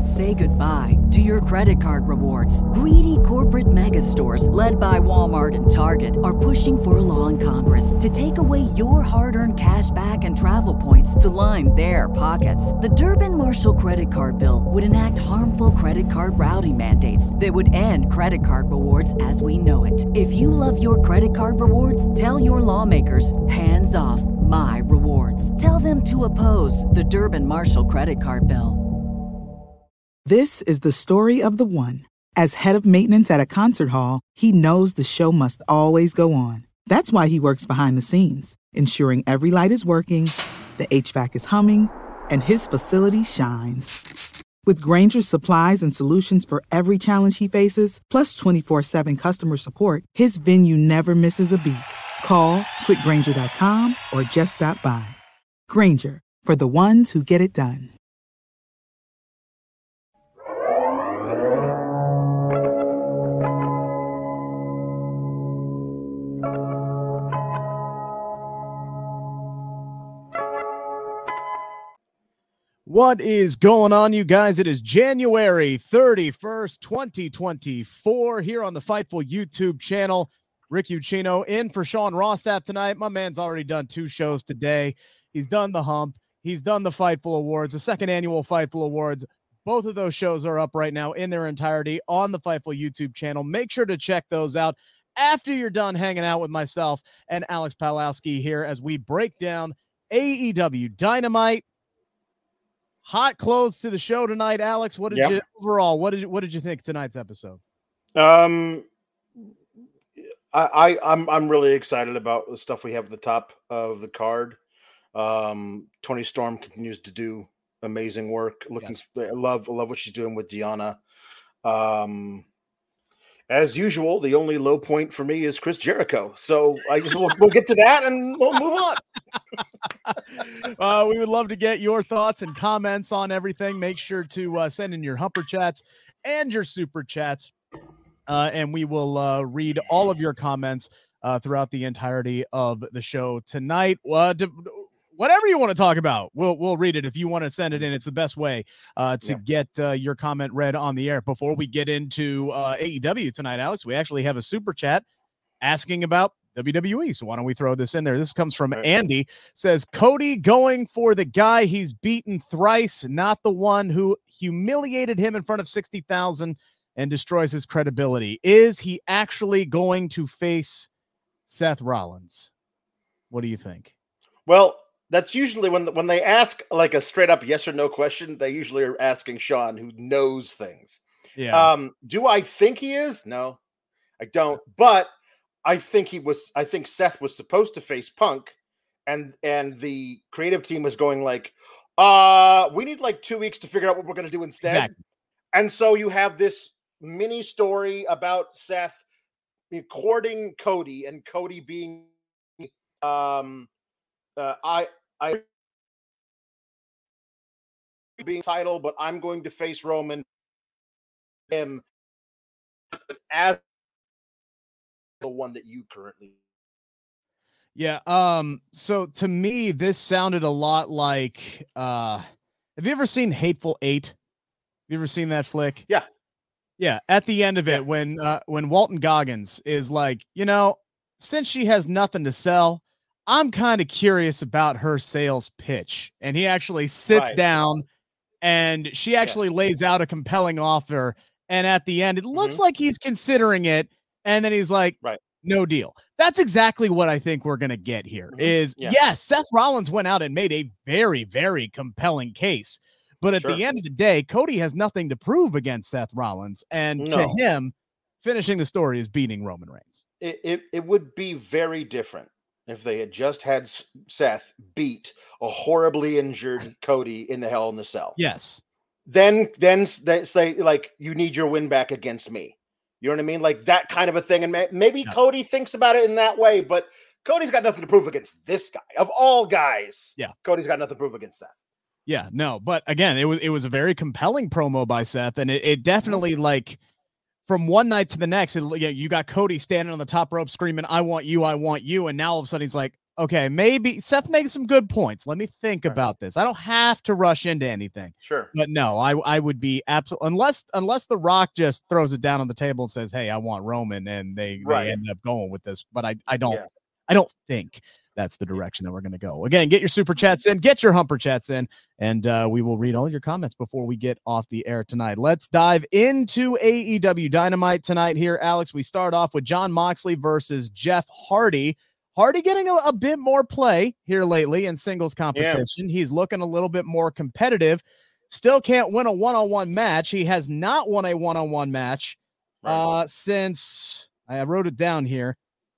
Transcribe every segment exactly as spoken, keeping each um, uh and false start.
Say goodbye to your credit card rewards. Greedy corporate mega stores, led by Walmart and Target, are pushing for a law in Congress to take away your hard-earned cash back and travel points to line their pockets. The Durbin-Marshall credit card bill would enact harmful credit card routing mandates that would end credit card rewards as we know it. If you love your credit card rewards, tell your lawmakers, hands off my rewards. Tell them to oppose the Durbin-Marshall credit card bill. This is the story of the one. As head of maintenance at a concert hall, he knows the show must always go on. That's why he works behind the scenes, ensuring every light is working, the H V A C is humming, and his facility shines. With Grainger's supplies and solutions for every challenge he faces, plus twenty-four seven customer support, his venue never misses a beat. Call quick grainger dot com or just stop by. Grainger, for the ones who get it done. What is going on, you guys? It is January thirty-first, twenty twenty-four, here on the Fightful YouTube channel. Rick Ucchino in for Sean Rossap tonight. My man's already done two shows today. He's done the hump. He's done the Fightful Awards, the second annual Fightful Awards. Both of those shows are up right now in their entirety on the Fightful YouTube channel. Make sure to check those out after you're done hanging out with myself and Alex Pawlowski here as we break down A E W Dynamite. Hot close to the show tonight, Alex. What did yep. you overall? What did you, what did you think of tonight's episode? Um, I, I I'm I'm really excited about the stuff we have at the top of the card. Um, Toni Storm continues to do amazing work. Looking, yes. I love I love what she's doing with Deonna. Um, as usual, the only low point for me is Chris Jericho. So I guess we'll, we'll get to that and we'll move on. uh, we would love to get your thoughts and comments on everything. Make sure to uh, send in your humper chats and your super chats, uh, and we will uh, read all of your comments uh, throughout the entirety of the show tonight. Uh, to, whatever you want to talk about, we'll we'll read it. If you want to send it in, it's the best way uh, to yeah. get uh, your comment read on the air. Before we get into uh, A E W tonight, Alex, we actually have a super chat asking about W W E. So why don't we throw this in there? This comes from right. Andy. Says, Cody going for the guy he's beaten thrice, not the one who humiliated him in front of sixty thousand and destroys his credibility. Is he actually going to face Seth Rollins? What do you think? Well, that's usually when when they ask like a straight up yes or no question, they usually are asking Sean, who knows things. Yeah. Um, do I think he is? No, I don't. But I think he was. I think Seth was supposed to face Punk, and and the creative team was going like, uh, we need like two weeks to figure out what we're going to do instead. Exactly. And so you have this mini story about Seth courting Cody and Cody being, um, uh, I I being title, but I'm going to face Roman him as the one that you currently. Yeah. Um, so to me, this sounded a lot like, uh, have you ever seen Hateful Eight? Have you ever seen that flick? Yeah. Yeah. At the end of it, yeah. when, uh, when Walton Goggins is like, you know, since she has nothing to sell, I'm kind of curious about her sales pitch. And he actually sits right. down and she actually yeah. lays out a compelling offer. And at the end, it looks mm-hmm. like he's considering it. And then he's like, right. no deal. That's exactly what I think we're going to get here mm-hmm. is, yeah. yes, Seth Rollins went out and made a very, very compelling case. But at sure. the end of the day, Cody has nothing to prove against Seth Rollins. And no. to him, finishing the story is beating Roman Reigns. It, it, it would be very different if they had just had Seth beat a horribly injured Cody in the Hell in the Cell. Yes. Then, then they say, like, you need your win back against me. You know what I mean? Like that kind of a thing. And maybe yeah. Cody thinks about it in that way, but Cody's got nothing to prove against this guy. Of all guys, yeah, Cody's got nothing to prove against Seth. Yeah, no. But again, it was it was a very compelling promo by Seth. And it, it definitely, mm-hmm. like, from one night to the next, it, you got Cody standing on the top rope screaming, I want you, I want you. And now all of a sudden he's like, Okay, maybe Seth makes some good points. Let me think Right. about this. I don't have to rush into anything. Sure. But no, I I would be absolutely unless unless The Rock just throws it down on the table and says, "Hey, I want Roman," and they Right. they end up going with this. But I I don't Yeah. I don't think that's the direction that we're going to go. Again, get your super chats in, get your humper chats in, and uh, we will read all your comments before we get off the air tonight. Let's dive into A E W Dynamite tonight here, Alex. We start off with Jon Moxley versus Jeff Hardy. Hardy getting a, a bit more play here lately in singles competition. Yeah. He's looking a little bit more competitive. Still can't win a one-on-one match. He has not won a one-on-one match right. uh, since, I wrote it down here,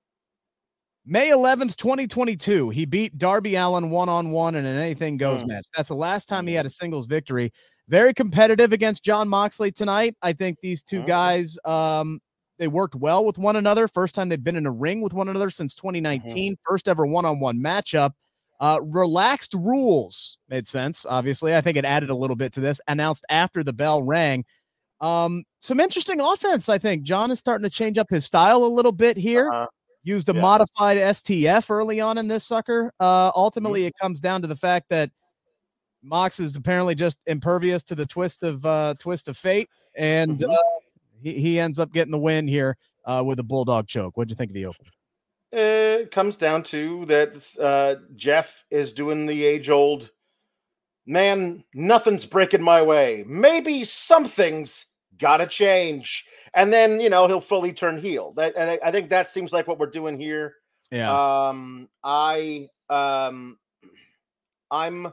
May eleventh, twenty twenty-two. He beat Darby Allin one-on-one in an anything goes mm. match. That's the last time he had a singles victory. Very competitive against Jon Moxley tonight. I think these two mm. guys, um, they worked well with one another. First time they've been in a ring with one another since twenty nineteen. Mm-hmm. First ever one-on-one matchup. Uh, relaxed rules made sense, obviously. I think it added a little bit to this. Announced after the bell rang. Um, some interesting offense, I think. Jon is starting to change up his style a little bit here. Uh-huh. Used a yeah. modified S T F early on in this sucker. Uh, ultimately, mm-hmm. it comes down to the fact that Mox is apparently just impervious to the twist of uh, twist of fate, and mm-hmm. uh, he, he ends up getting the win here uh, with a bulldog choke. What'd you think of the open? It comes down to that uh, Jeff is doing the age-old, man, nothing's breaking my way. Maybe something's gotta change. And then, you know, he'll fully turn heel. That, and I, I think that seems like what we're doing here. Yeah. Um, I, um, I'm,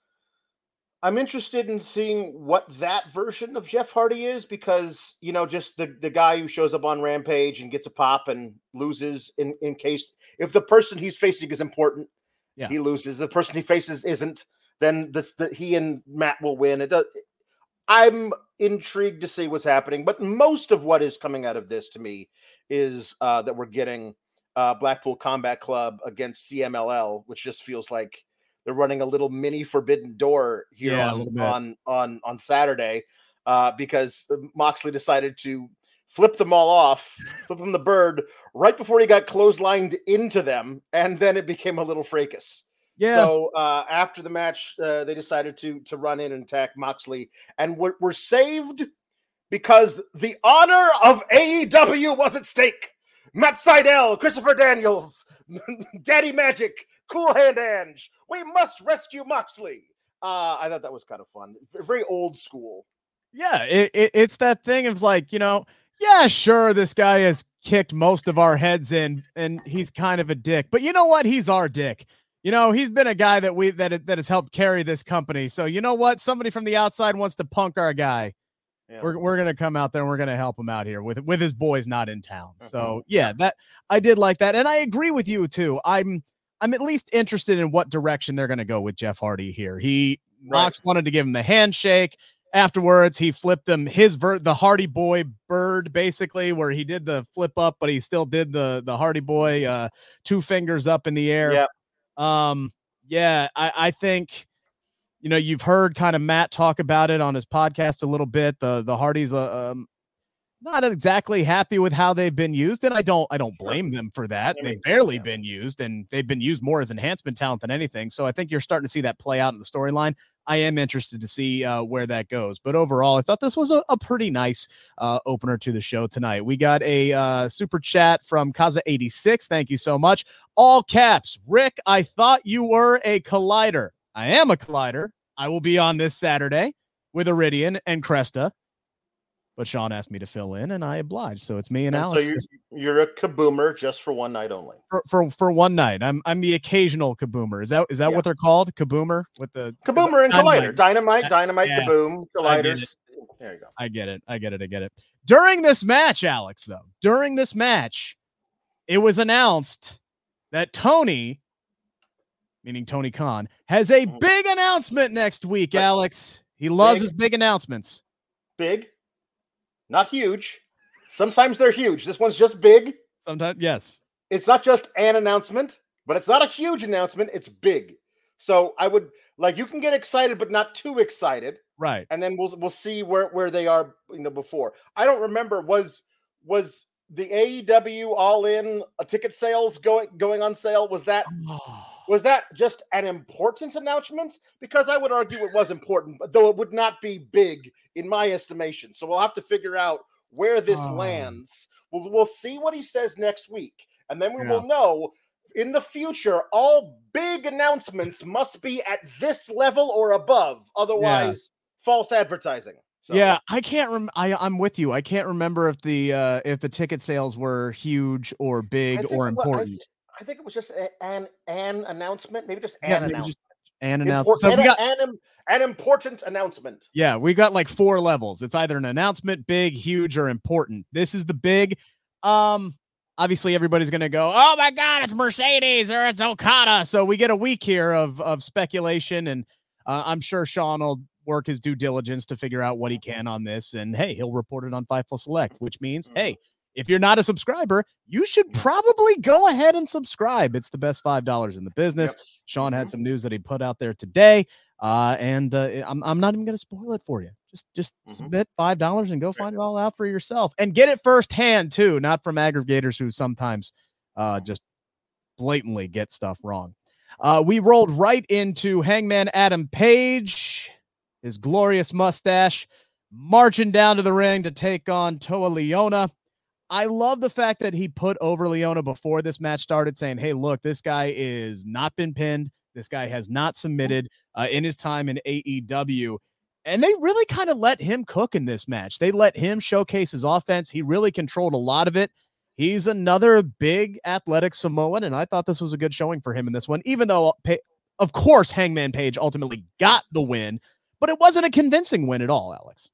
I'm interested in seeing what that version of Jeff Hardy is, because, you know, just the, the guy who shows up on Rampage and gets a pop and loses in, in case, if the person he's facing is important, yeah. he loses. The person he faces isn't, then this, the, he and Matt will win. It does. I'm intrigued to see what's happening, but most of what is coming out of this to me is uh, that we're getting uh, Blackpool Combat Club against C M L L, which just feels like they're running a little mini Forbidden Door here yeah, on, on on on Saturday uh, because Moxley decided to flip them all off, flip them the bird right before he got clotheslined into them, and then it became a little fracas. Yeah. So uh, after the match, uh, they decided to to run in and attack Moxley, and we're, we're saved because the honor of A E W was at stake. Matt Sydal, Christopher Daniels, Daddy Magic, Cool Hand Ange. We must rescue Moxley. Uh, I thought that was kind of fun. Very old school. Yeah, it, it, it's that thing of like, you know, yeah, sure, this guy has kicked most of our heads in, and he's kind of a dick. But you know what? He's our dick. You know, he's been a guy that we that that has helped carry this company. So you know what? Somebody from the outside wants to punk our guy. Yeah. We're we're gonna come out there and we're gonna help him out here with with his boys not in town. Uh-huh. So yeah, that I did like that, and I agree with you too. I'm I'm at least interested in what direction they're gonna go with Jeff Hardy here. He right. Mox wanted to give him the handshake. Afterwards, he flipped him his ver- the Hardy Boy bird, basically, where he did the flip up, but he still did the the Hardy Boy uh, two fingers up in the air. Yeah. Um, yeah, I, I think, you know, you've heard kind of Matt talk about it on his podcast a little bit. The the Hardys uh, um not exactly happy with how they've been used, and I don't I don't blame them for that. They've barely been used, and they've been used more as enhancement talent than anything. So I think you're starting to see that play out in the storyline. I am interested to see uh, where that goes. But overall, I thought this was a, a pretty nice uh, opener to the show tonight. We got a uh, super chat from Kaza eighty-six. Thank you so much. All caps. Rick, I thought you were a collider. I am a collider. I will be on this Saturday with Iridian and Cresta. But Sean asked me to fill in, and I obliged. So it's me and, and Alex. So you're, you're a kaboomer just for one night only. For, for for one night, I'm I'm the occasional kaboomer. Is that is that yeah. what they're called? Kaboomer with the kaboomer and collider, dynamite, dynamite, yeah. kaboom, colliders. There you go. I get it. I get it. I get it. During this match, Alex, though, during this match, it was announced that Tony, meaning Tony Khan, has a mm-hmm. big announcement next week. But Alex, he loves big. his big announcements. Big. Not huge. Sometimes they're huge. This one's just big. Sometimes, yes. It's not just an announcement, but it's not a huge announcement. It's big. So I would like you can get excited, but not too excited. Right. And then we'll we'll see where, where they are, you know, before. I don't remember. Was was the A E W All In uh, ticket sales going going on sale, was that was that just an important announcement? Because I would argue it was important, though it would not be big in my estimation. So we'll have to figure out where this Oh. lands. We'll we'll see what he says next week, and then we Yeah. will know. In the future, all big announcements must be at this level or above. Otherwise, false advertising. So. Yeah, I can't rem- I I'm with you. I can't remember if the uh if the ticket sales were huge or I big think or it wa- I important. thi- I think it was just a, an an announcement, maybe just Yeah, an maybe announcement. just an announcement. Import- So an, we got an, an, an important announcement. yeah, we got like four levels. It's either an announcement, big, huge, or important. This is the big. Um, obviously everybody's gonna go, oh my god, it's Mercedes or it's Okada. So we get a week here of of speculation, and uh, I'm sure Sean will work his due diligence to figure out what he can on this. And hey, he'll report it on Fightful Select, which means hey, if you're not a subscriber, you should probably go ahead and subscribe. It's the best five dollars in the business. Yep. Sean had Mhm. some news that he put out there today. Uh, and uh, I'm, I'm not even going to spoil it for you. Just just Mhm. submit five dollars and go find it all out for yourself and get it firsthand too, not from aggregators who sometimes uh, just blatantly get stuff wrong. Uh, we rolled right into Hangman Adam Page, his glorious mustache, marching down to the ring to take on Toa Leona. I love the fact that he put over Leona before this match started, saying, hey, look, this guy is not been pinned. This guy has not submitted uh, in his time in A E W. And they really kind of let him cook in this match. They let him showcase his offense. He really controlled a lot of it. He's another big athletic Samoan, and I thought this was a good showing for him in this one, even though, of course, Hangman Page ultimately got the win, but it wasn't a convincing win at all, Alex.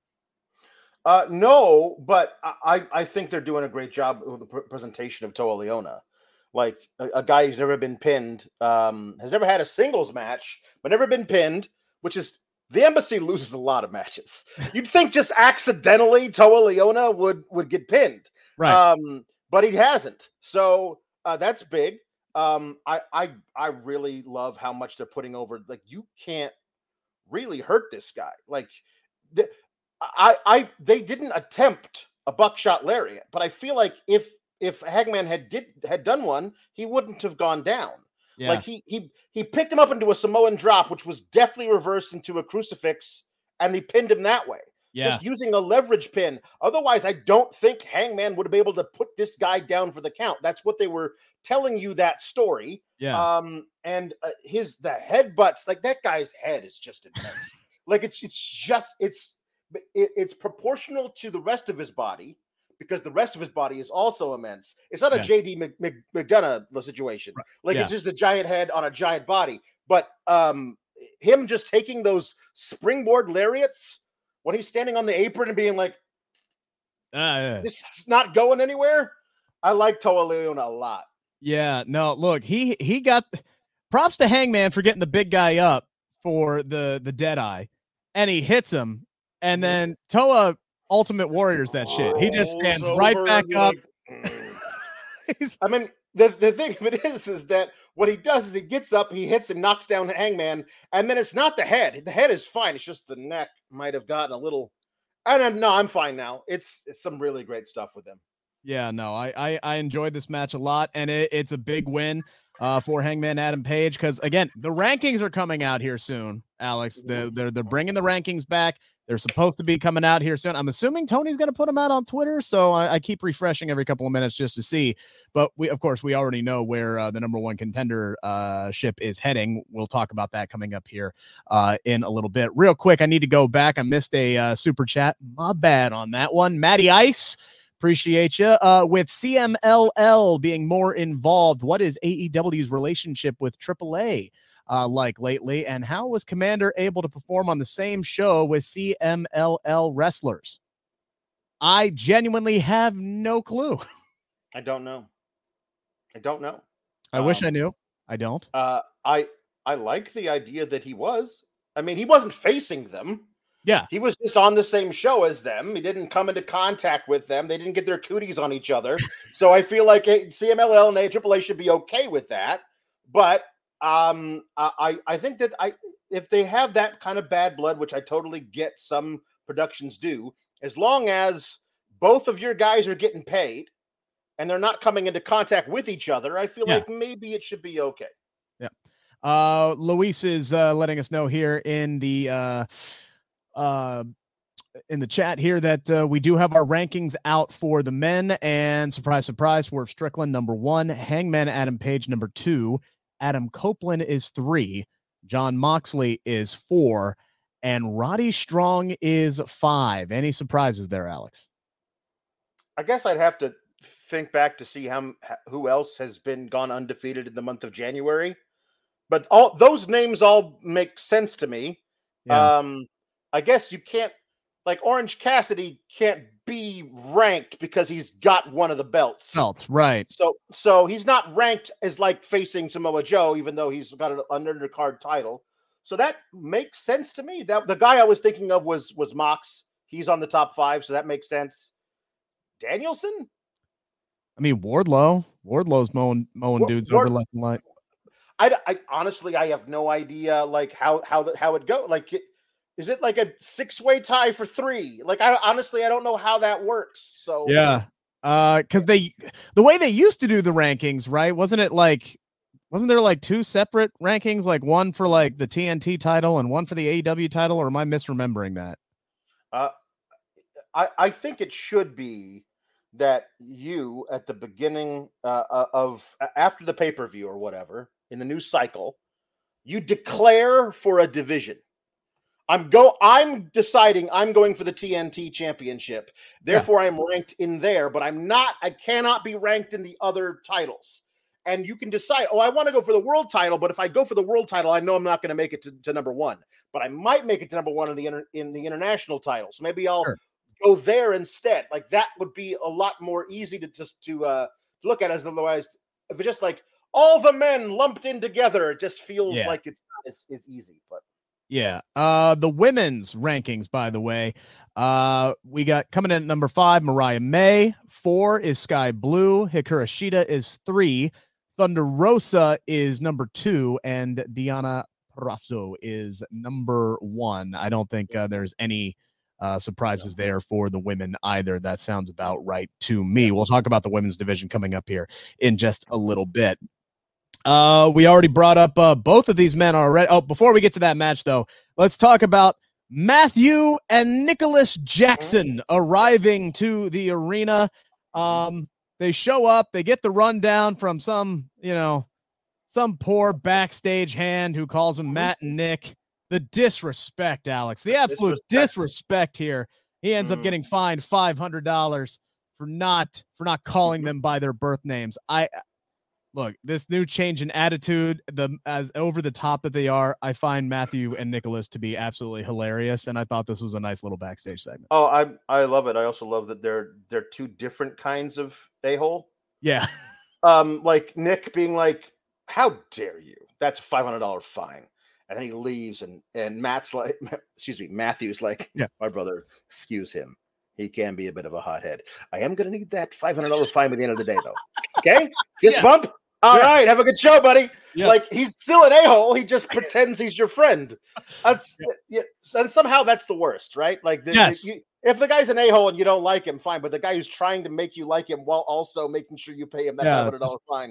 Uh, no, but I, I think they're doing a great job with the pr- presentation of Toa Leona. Like a, a guy who's never been pinned, um, has never had a singles match, but never been pinned, which is the Embassy loses a lot of matches. You'd think just accidentally Toa Leona would would get pinned, right? Um, but he hasn't. So uh, that's big. Um, I I I really love how much they're putting over. Like you can't really hurt this guy. Like the, I I they didn't attempt a buckshot lariat, but I feel like if if Hangman had did had done one, he wouldn't have gone down. Yeah. Like he he he picked him up into a Samoan drop, which was definitely reversed into a crucifix, and he pinned him that way. Yeah. Just using a leverage pin. Otherwise, I don't think Hangman would have been able to put this guy down for the count. That's what they were telling you, that story. Yeah. Um, and uh, his the headbutts, like that guy's head is just intense. Like it's it's just it's it, it's proportional to the rest of his body, because the rest of his body is also immense. It's not a Yeah. J D Mc, Mc, McDonough situation. Right. Like Yeah. it's just a giant head on a giant body. But um, him just taking those springboard lariats when he's standing on the apron and being like, Uh, yeah. "This is not going anywhere." I like Toa Leona a lot. Yeah, no, look, he he got props to Hangman for getting the big guy up for the the dead eye, and he hits him, and then Toa Ultimate Warriors that shit. He just Rolls stands right over back and you're up. like, "Mm." He's- I mean, the, the thing of it is, is that what he does is he gets up, he hits him, knocks down Hangman, and then it's not the head. The head is fine. It's just the neck might have gotten a little. And then, no, I'm fine now. It's it's some really great stuff with him. yeah, no, I, I I enjoyed this match a lot, and it, it's a big win uh, for Hangman Adam Page because again, the rankings are coming out here soon, Alex. They're they're, they're bringing the rankings back. They're supposed to be coming out here soon. I'm assuming Tony's going to put them out on Twitter, so I, I keep refreshing every couple of minutes just to see. But we, of course, we already know where uh, the number one contender uh, ship is heading. We'll talk about that coming up here uh, in a little bit. Real quick, I need to go back. I missed a uh, super chat. My bad on that one. Matty Ice, appreciate you. Uh, with C M L L being more involved, what is A E W's relationship with triple A? Uh, like lately, and how was Commander able to perform on the same show with C M L L wrestlers? I genuinely have no clue. I don't know. I don't know. I wish I Um, knew. I don't. Uh, I I like the idea that he was. I mean, he wasn't facing them. Yeah. He was just on the same show as them. He didn't come into contact with them. They didn't get their cooties on each other. So I feel like eh, C M L L and A A A should be okay with that. But um, I I think that I if they have that kind of bad blood, which I totally get, some productions do, as long as both of your guys are getting paid and they're not coming into contact with each other, I feel Yeah. like maybe it should be okay. Yeah. Uh, Luis is uh, letting us know here in the uh, uh, in the chat here that uh, we do have our rankings out for the men, and surprise, surprise, Swerve Strickland number one, Hangman Adam Page number two, Adam Copeland is three, John Moxley is four, and Roddy Strong is five. Any surprises there, Alex? I guess I'd have to think back to see how who else has been gone undefeated in the month of January, but all those names all make sense to me. Yeah. Um, I guess you can't, like Orange Cassidy can't be ranked because he's got one of the belts. Belts, right? So, so he's not ranked as like facing Samoa Joe, even though he's got an undercard title. So that makes sense to me. That the guy I was thinking of was was Mox. He's on the top five, so that makes sense. Danielson? I mean, Wardlow. Wardlow's mowing mowing Ward, dudes Ward, over left and right. I, I honestly, I have no idea, like how how that how it go. Like, it, is it like a six way tie for three? Like, I honestly, I don't know how that works. So yeah, uh, because they the way they used to do the rankings, right? Wasn't it like? Wasn't there like two separate rankings, like one for like the T N T title and one for the A E W title, or am I misremembering that? Uh, I I think it should be that you at the beginning uh, of after the pay-per-view or whatever in the new cycle, you declare for a division. I'm go I'm deciding I'm going for the T N T championship. Therefore, yeah. I'm ranked in there, but I'm not, I cannot be ranked in the other titles. And you can decide, oh, I want to go for the world title, but if I go for the world title, I know I'm not going to make it to, to number one, but I might make it to number one in the inter, in the international title. So maybe I'll sure. go there instead. Like that would be a lot more easy to just to uh, look at. As otherwise, if it's just like all the men lumped in together, it just feels yeah. like it's not as, as easy. But yeah, uh, the women's rankings, by the way, uh, we got coming in at number five, Mariah May. Four is Sky Blue. Hikaru Shida is three. Thunder Rosa is number two, and Diana Purrazzo is number one. I don't think uh, there's any uh, surprises there for the women either. That sounds about right to me. We'll talk about the women's division coming up here in just a little bit. Uh, we already brought up uh, both of these men already. Oh, before we get to that match, though, let's talk about Matthew and Nicholas Jackson arriving to the arena. Um, They show up, they get the rundown from some, you know, some poor backstage hand who calls them Matt and Nick. The disrespect, Alex, the absolute disrespect, disrespect here. He ends mm. up getting fined five hundred dollars for not, for not calling them by their birth names. I look, this new change in attitude, the as over the top that they are, I find Matthew and Nicholas to be absolutely hilarious. And I thought this was a nice little backstage segment. Oh, I I love it. I also love that they're they're two different kinds of a-hole. Yeah. Um, like Nick being like, how dare you? That's a five hundred dollars fine. And then he leaves and and Matt's like, excuse me, Matthew's like, yeah, my brother, excuse him. He can be a bit of a hothead. I am going to need that five hundred dollars fine by the end of the day, though. Okay? Fist yeah. bump? All yeah. right. Have a good show, buddy. Yeah. Like, he's still an a-hole. He just pretends he's your friend. That's yeah. yeah. And somehow that's the worst, right? Like, the, yes. you, if the guy's an a-hole and you don't like him, fine. But the guy who's trying to make you like him while also making sure you pay him that yeah, five hundred dollars fine,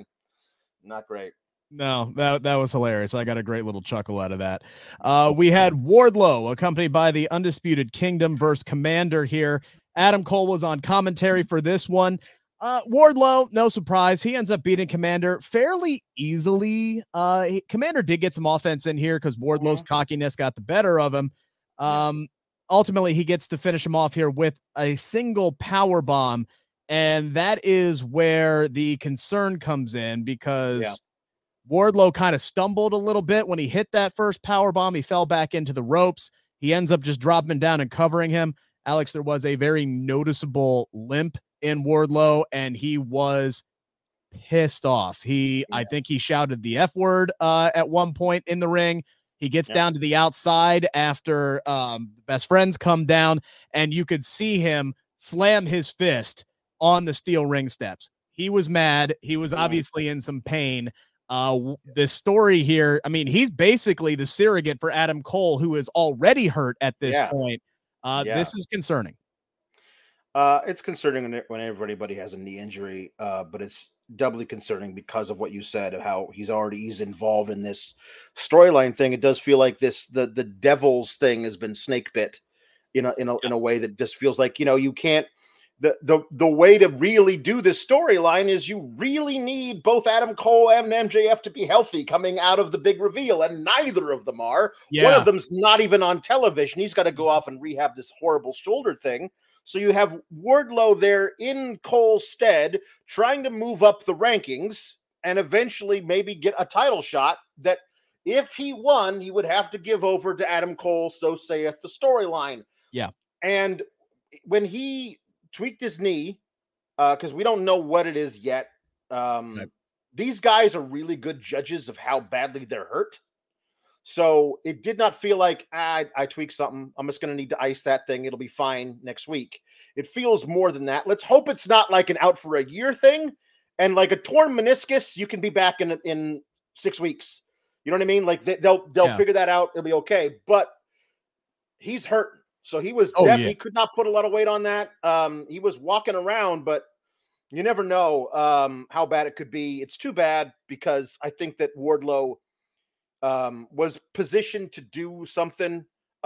not great. No, that that was hilarious. I got a great little chuckle out of that. Uh, we had Wardlow accompanied by the Undisputed Kingdom versus Commander here. Adam Cole was on commentary for this one. Uh, Wardlow, no surprise. He ends up beating Commander fairly easily. Uh, he, Commander did get some offense in here because Wardlow's mm-hmm. cockiness got the better of him. Um, ultimately, he gets to finish him off here with a single power bomb. And that is where the concern comes in because yeah. Wardlow kind of stumbled a little bit when he hit that first power bomb. He fell back into the ropes. He ends up just dropping him down and covering him. Alex, there was a very noticeable limp in Wardlow, and he was pissed off. He, yeah. I think he shouted the F word uh, at one point in the ring. He gets yeah. down to the outside after um, best friends come down, and you could see him slam his fist on the steel ring steps. He was mad. He was obviously in some pain. Uh, the story here, I mean, he's basically the surrogate for Adam Cole, who is already hurt at this yeah. point. Uh, yeah. This is concerning. Uh, it's concerning when whenever anybody has a knee injury, uh, but it's doubly concerning because of what you said of how he's already he's involved in this storyline thing. It does feel like this the the devil's thing has been snake bit, you know, in a in a way that just feels like, you know, you can't. The, the the way to really do this storyline is you really need both Adam Cole and M J F to be healthy coming out of the big reveal, and neither of them are. Yeah. One of them's not even on television. He's got to go off and rehab this horrible shoulder thing. So you have Wardlow there in Cole's stead, trying to move up the rankings and eventually maybe get a title shot that if he won, he would have to give over to Adam Cole, so saith the storyline. Yeah. And when he tweaked his knee, because uh, we don't know what it is yet. Um, right. These guys are really good judges of how badly they're hurt. So it did not feel like, ah, I, I tweaked something. I'm just going to need to ice that thing. It'll be fine next week. It feels more than that. Let's hope it's not like an out for a year thing. And like a torn meniscus, you can be back in in six weeks. You know what I mean? Like they, they'll they'll yeah. figure that out. It'll be okay. But he's hurt. So he was oh, definitely yeah. could not put a lot of weight on that. Um, he was walking around, but you never know um, how bad it could be. It's too bad because I think that Wardlow um, was positioned to do something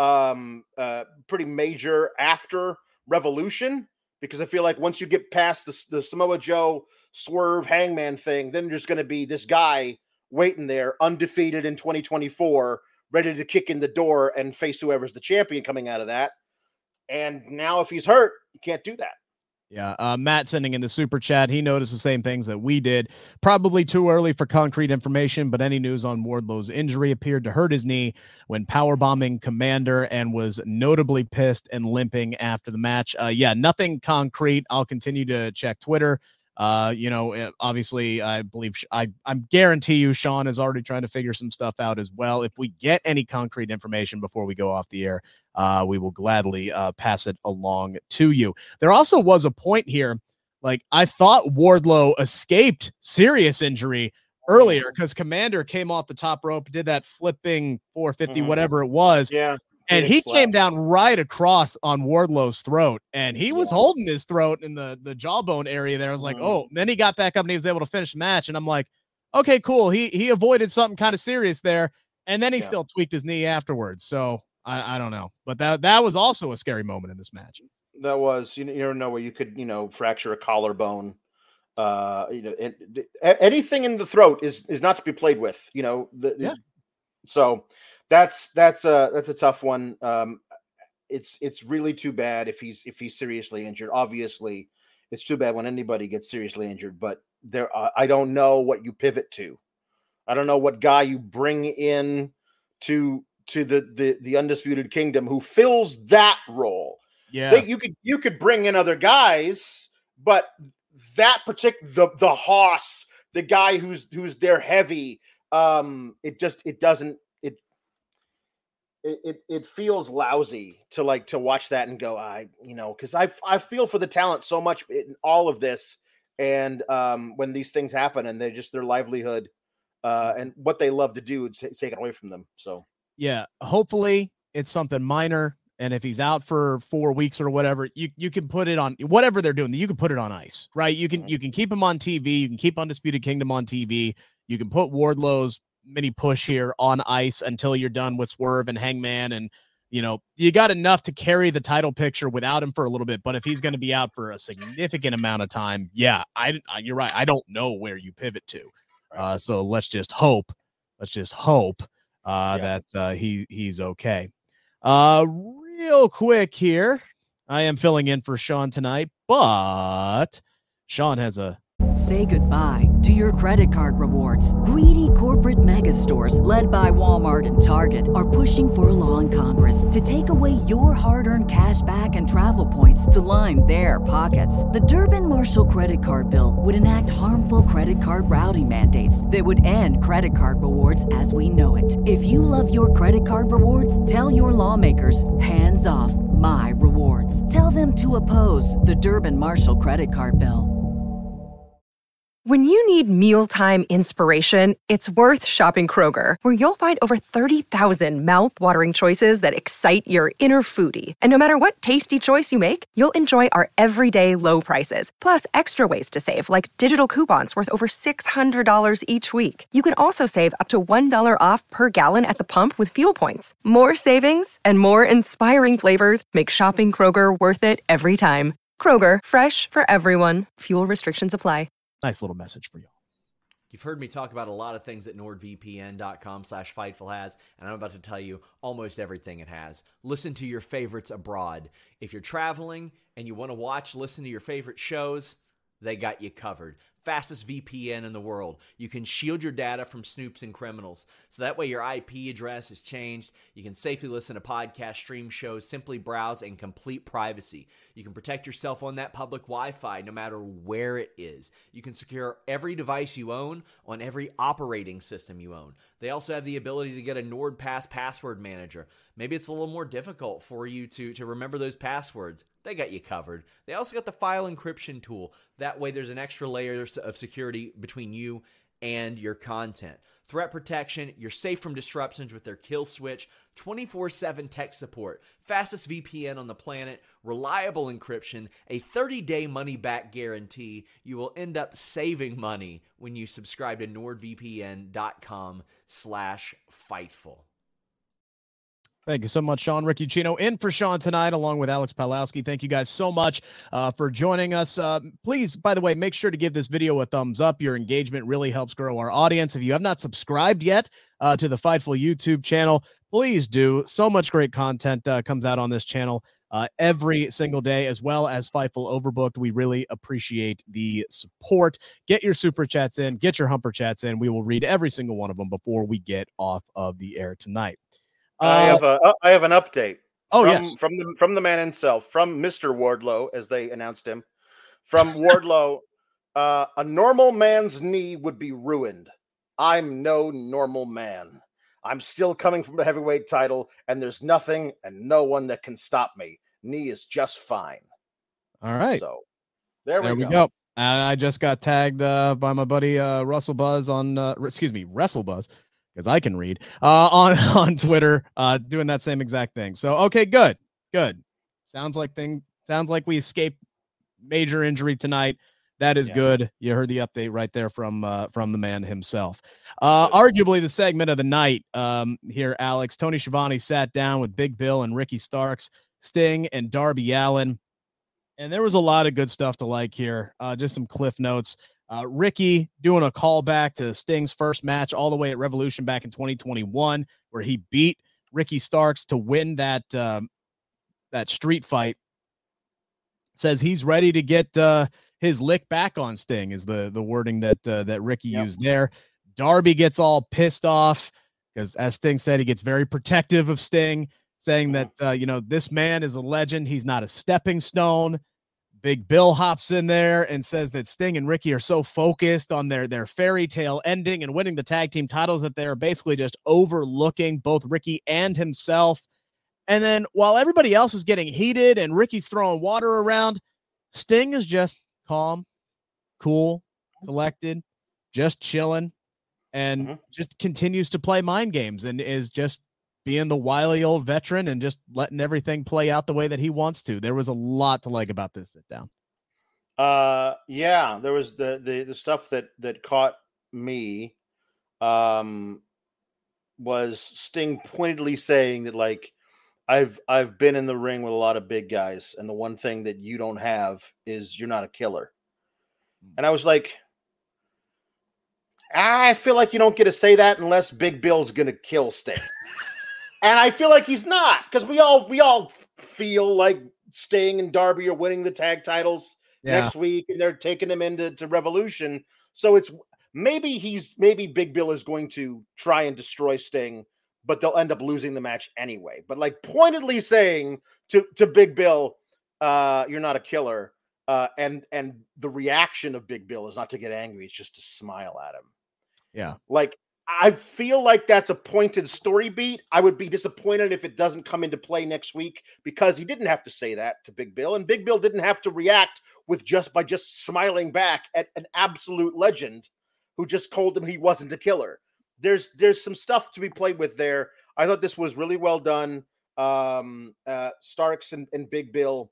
um, uh, pretty major after Revolution, because I feel like once you get past the, the Samoa Joe Swerve Hangman thing, then there's going to be this guy waiting there, undefeated in twenty twenty-four, ready to kick in the door and face whoever's the champion coming out of that. And now if he's hurt, you can't do that. Yeah, uh, Matt sending in the super chat. He noticed the same things that we did. Probably too early for concrete information, but any news on Wardlow's injury appeared to hurt his knee when powerbombing Commander and was notably pissed and limping after the match. Uh, yeah, nothing concrete. I'll continue to check Twitter. Uh, you know, obviously, I believe I I'm guarantee you Sean is already trying to figure some stuff out as well. If we get any concrete information before we go off the air, uh, we will gladly uh, pass it along to you. There also was a point here, like I thought Wardlow escaped serious injury earlier because Commander came off the top rope, did that flipping four fifty, mm-hmm. whatever it was. Yeah. And he came down right across on Wardlow's throat, and he was yeah. holding his throat in the, the jawbone area there. I was like, mm. oh, and then he got back up and he was able to finish the match. And I'm like, okay, cool. He he avoided something kind of serious there, and then he yeah. still tweaked his knee afterwards. So I, I don't know. But that that was also a scary moment in this match. That was, you, you never know where you could, you know, fracture a collarbone. Uh, you know, and, anything in the throat is is not to be played with, you know. The, yeah. So That's that's a that's a tough one. Um, it's it's really too bad if he's if he's seriously injured. Obviously, it's too bad when anybody gets seriously injured. But there, uh, I don't know what you pivot to. I don't know what guy you bring in to to the the the Undisputed Kingdom who fills that role. Yeah, they, you could you could bring in other guys, but that particular the the Hoss, the guy who's who's there heavy. Um, it just it doesn't. It, it it feels lousy to like to watch that and go, I you know, because I I feel for the talent so much in all of this, and um, when these things happen and they just their livelihood uh, and what they love to do, it's, it's taken away from them. So yeah, hopefully it's something minor, and if he's out for four weeks or whatever, you you can put it on whatever they're doing. You can put it on ice, right? You can mm-hmm. you can keep him on T V. You can keep Undisputed Kingdom on T V. You can put Wardlow's mini push here on ice until you're done with Swerve and Hangman, and you know you got enough to carry the title picture without him for a little bit. But if he's going to be out for a significant amount of time, yeah, I, I you're right. I don't know where you pivot to. Uh, so let's just hope. Let's just hope uh, yeah. that uh, he he's okay. Uh, real quick here, I am filling in for Sean tonight, but Sean has a. Say goodbye to your credit card rewards. Greedy corporate mega stores, led by Walmart and Target, are pushing for a law in Congress to take away your hard-earned cash back and travel points to line their pockets. The Durbin-Marshall credit card bill would enact harmful credit card routing mandates that would end credit card rewards as we know it. If you love your credit card rewards, tell your lawmakers, hands off my rewards. Tell them to oppose the Durbin-Marshall credit card bill. When you need mealtime inspiration, it's worth shopping Kroger, where you'll find over thirty thousand mouth-watering choices that excite your inner foodie. And no matter what tasty choice you make, you'll enjoy our everyday low prices, plus extra ways to save, like digital coupons worth over six hundred dollars each week. You can also save up to one dollar off per gallon at the pump with fuel points. More savings and more inspiring flavors make shopping Kroger worth it every time. Kroger, fresh for everyone. Fuel restrictions apply. Nice little message for you. You've heard me talk about a lot of things that NordVPN.com slash Fightful has, and I'm about to tell you almost everything it has. Listen to your favorites abroad. If you're traveling and you want to watch, listen to your favorite shows, they got you covered. Fastest V P N in the world. You can shield your data from snoops and criminals. So that way your I P address is changed. You can safely listen to podcasts, stream shows, simply browse in complete privacy. You can protect yourself on that public Wi-Fi no matter where it is. You can secure every device you own on every operating system you own. They also have the ability to get a NordPass password manager. Maybe it's a little more difficult for you to, to remember those passwords. They got you covered. They also got the file encryption tool. That way there's an extra layer of security between you and your content. Threat protection, you're safe from disruptions with their kill switch, twenty-four seven tech support, fastest V P N on the planet, reliable encryption, a thirty-day money-back guarantee. You will end up saving money when you subscribe to NordVPN.com slash Fightful. Thank you so much, Sean. Ricky Chino in for Sean tonight, along with Alex Palowski. Thank you guys so much uh, for joining us. Uh, please, by the way, make sure to give this video a thumbs up. Your engagement really helps grow our audience. If you have not subscribed yet uh, to the Fightful YouTube channel, please do. So much great content uh, comes out on this channel uh, every single day, as well as Fightful Overbooked. We really appreciate the support. Get your super chats in. Get your humper chats in. We will read every single one of them before we get off of the air tonight. I have a I have an update. Oh, from, yes. From the from the man himself, from Mister Wardlow, as they announced him. From Wardlow, uh, a normal man's knee would be ruined. I'm no normal man. I'm still coming from the heavyweight title, and there's nothing and no one that can stop me. Knee is just fine. All right. So there, there we we go. go. Uh, I just got tagged uh, by my buddy uh, Russell Buzz on, uh, excuse me, Wrestle Buzz, because I can read uh, on on Twitter, uh, doing that same exact thing. So okay, good, good. Sounds like thing. Sounds like we escaped major injury tonight. That is yeah. good. You heard the update right there from uh, from the man himself. Uh, arguably the segment of the night um, here, Alex. Tony Schiavone sat down with Big Bill and Ricky Starks, Sting and Darby Allin, and there was a lot of good stuff to like here. Uh, just some cliff notes. Uh, Ricky doing a callback to Sting's first match all the way at Revolution back in twenty twenty-one, where he beat Ricky Starks to win that um, that street fight. Says he's ready to get uh, his lick back on Sting is the the wording that uh, that Ricky yep. used there. Darby gets all pissed off because, as Sting said, he gets very protective of Sting, saying that uh, you know this man is a legend. He's not a stepping stone. Big Bill hops in there and says that Sting and Ricky are so focused on their, their fairy tale ending and winning the tag team titles that they're basically just overlooking both Ricky and himself. And then while everybody else is getting heated and Ricky's throwing water around, Sting is just calm, cool, collected, just chilling, and mm-hmm. just continues to play mind games and is just being the wily old veteran and just letting everything play out the way that he wants to. There was a lot to like about this sit down. Uh, yeah, there was the, the, the stuff that, that caught me, um, was Sting pointedly saying that, like, I've, I've been in the ring with a lot of big guys. And the one thing that you don't have is you're not a killer. And I was like, I feel like you don't get to say that unless Big Bill's going to kill Sting. And I feel like he's not, because we all we all feel like Sting and Darby are winning the tag titles yeah. next week, and they're taking them into to Revolution. So it's maybe he's maybe Big Bill is going to try and destroy Sting, but they'll end up losing the match anyway. But like pointedly saying to to Big Bill, uh, "You're not a killer," uh, and and the reaction of Big Bill is not to get angry; it's just to smile at him. Yeah, like. I feel like that's a pointed story beat. I would be disappointed if it doesn't come into play next week, because he didn't have to say that to Big Bill, and Big Bill didn't have to react with just by just smiling back at an absolute legend who just told him he wasn't a killer. There's there's some stuff to be played with there. I thought this was really well done. Um, uh, Starks and, and Big Bill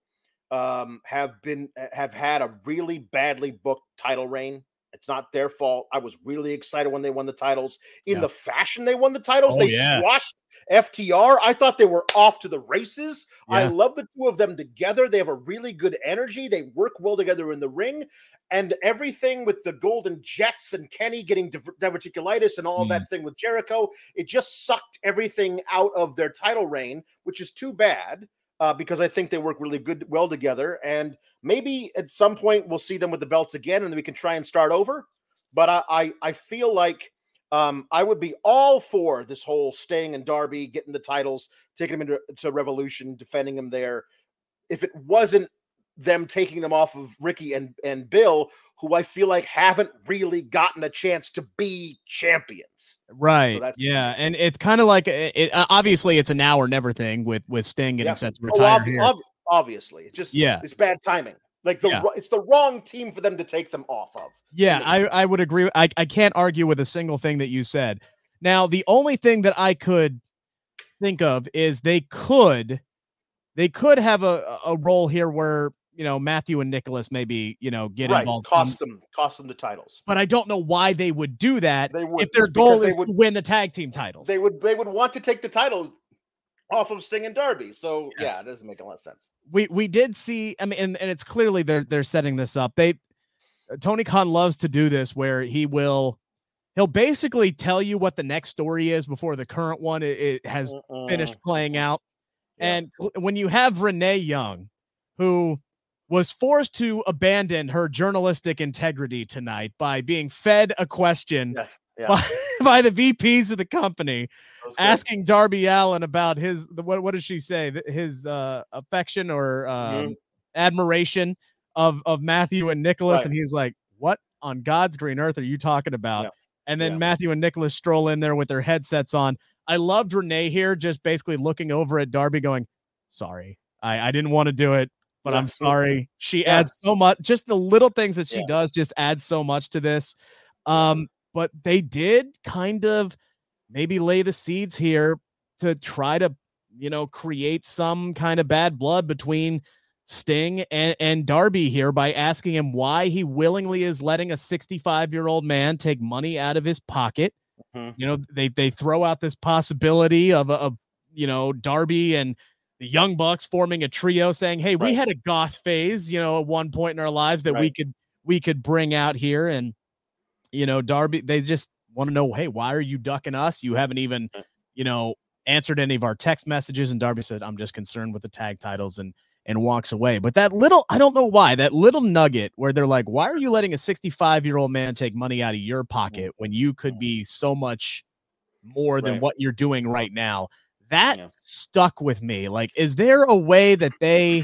um, have been have had a really badly booked title reign. It's not their fault. I was really excited when they won the titles. In yeah. the fashion they won the titles, oh, they yeah. squashed F T R. I thought they were off to the races. Yeah. I love the two of them together. They have a really good energy. They work well together in the ring. And everything with the Golden Jets and Kenny getting diverticulitis and all mm. that thing with Jericho, it just sucked everything out of their title reign, which is too bad. Uh, because I think they work really good, well together, and maybe at some point we'll see them with the belts again, and we can try and start over. But I, I, I feel like um, I would be all for this whole Sting and Darby getting the titles, taking them into to Revolution, defending them there. If it wasn't them taking them off of Ricky and and Bill, who I feel like haven't really gotten a chance to be champions. Right. So yeah. And it's kind of like it, it, obviously it's a now or never thing with, with Sting getting yeah. set to retire. Oh, ob- here. Ob- obviously. It's just, yeah, it's bad timing. Like the, yeah. it's the wrong team for them to take them off of. Yeah. I, I would agree. I, I can't argue with a single thing that you said. Now, the only thing that I could think of is they could, they could have a, a role here where, you know, Matthew and Nicholas maybe, you know, get right. involved. Cost them, cost them the titles. But I don't know why they would do that they would, if their goal is would, to win the tag team titles. They would they would want to take the titles off of Sting and Darby. So yes. yeah, it doesn't make a lot of sense. We we did see, I mean, and, and it's clearly they're they're setting this up. They Tony Khan loves to do this where he will he'll basically tell you what the next story is before the current one it, it has Mm-mm. finished playing out. Yeah. And when you have Renee Young, who was forced to abandon her journalistic integrity tonight by being fed a question yes, yeah. by, by the V Ps of the company, asking Darby Allin about his, what, what does she say? His uh, affection or um, mm-hmm. admiration of, of Matthew and Nicholas. Right. And he's like, what on God's green earth are you talking about? Yeah. And then yeah. Matthew and Nicholas stroll in there with their headsets on. I loved Renee here, just basically looking over at Darby going, sorry, I, I didn't want to do it. But I'm sorry. She yeah. adds so much. Just the little things that she yeah. does just adds so much to this. Um, but they did kind of maybe lay the seeds here to try to, you know, create some kind of bad blood between Sting and, and Darby here by asking him why he willingly is letting a sixty-five-year-old man take money out of his pocket. Mm-hmm. You know, they they throw out this possibility of, of you know, Darby and the Young Bucks forming a trio saying, hey, right. we had a goth phase, you know, at one point in our lives that right. we could, we could bring out here. And, you know, Darby, they just want to know, hey, why are you ducking us? You haven't even, you know, answered any of our text messages. And Darby said, I'm just concerned with the tag titles and, and walks away. But that little, I don't know why, that little nugget where they're like, why are you letting a sixty-five year old man take money out of your pocket when you could be so much more than right. what you're doing right now? That yeah. stuck with me. Like, is there a way that they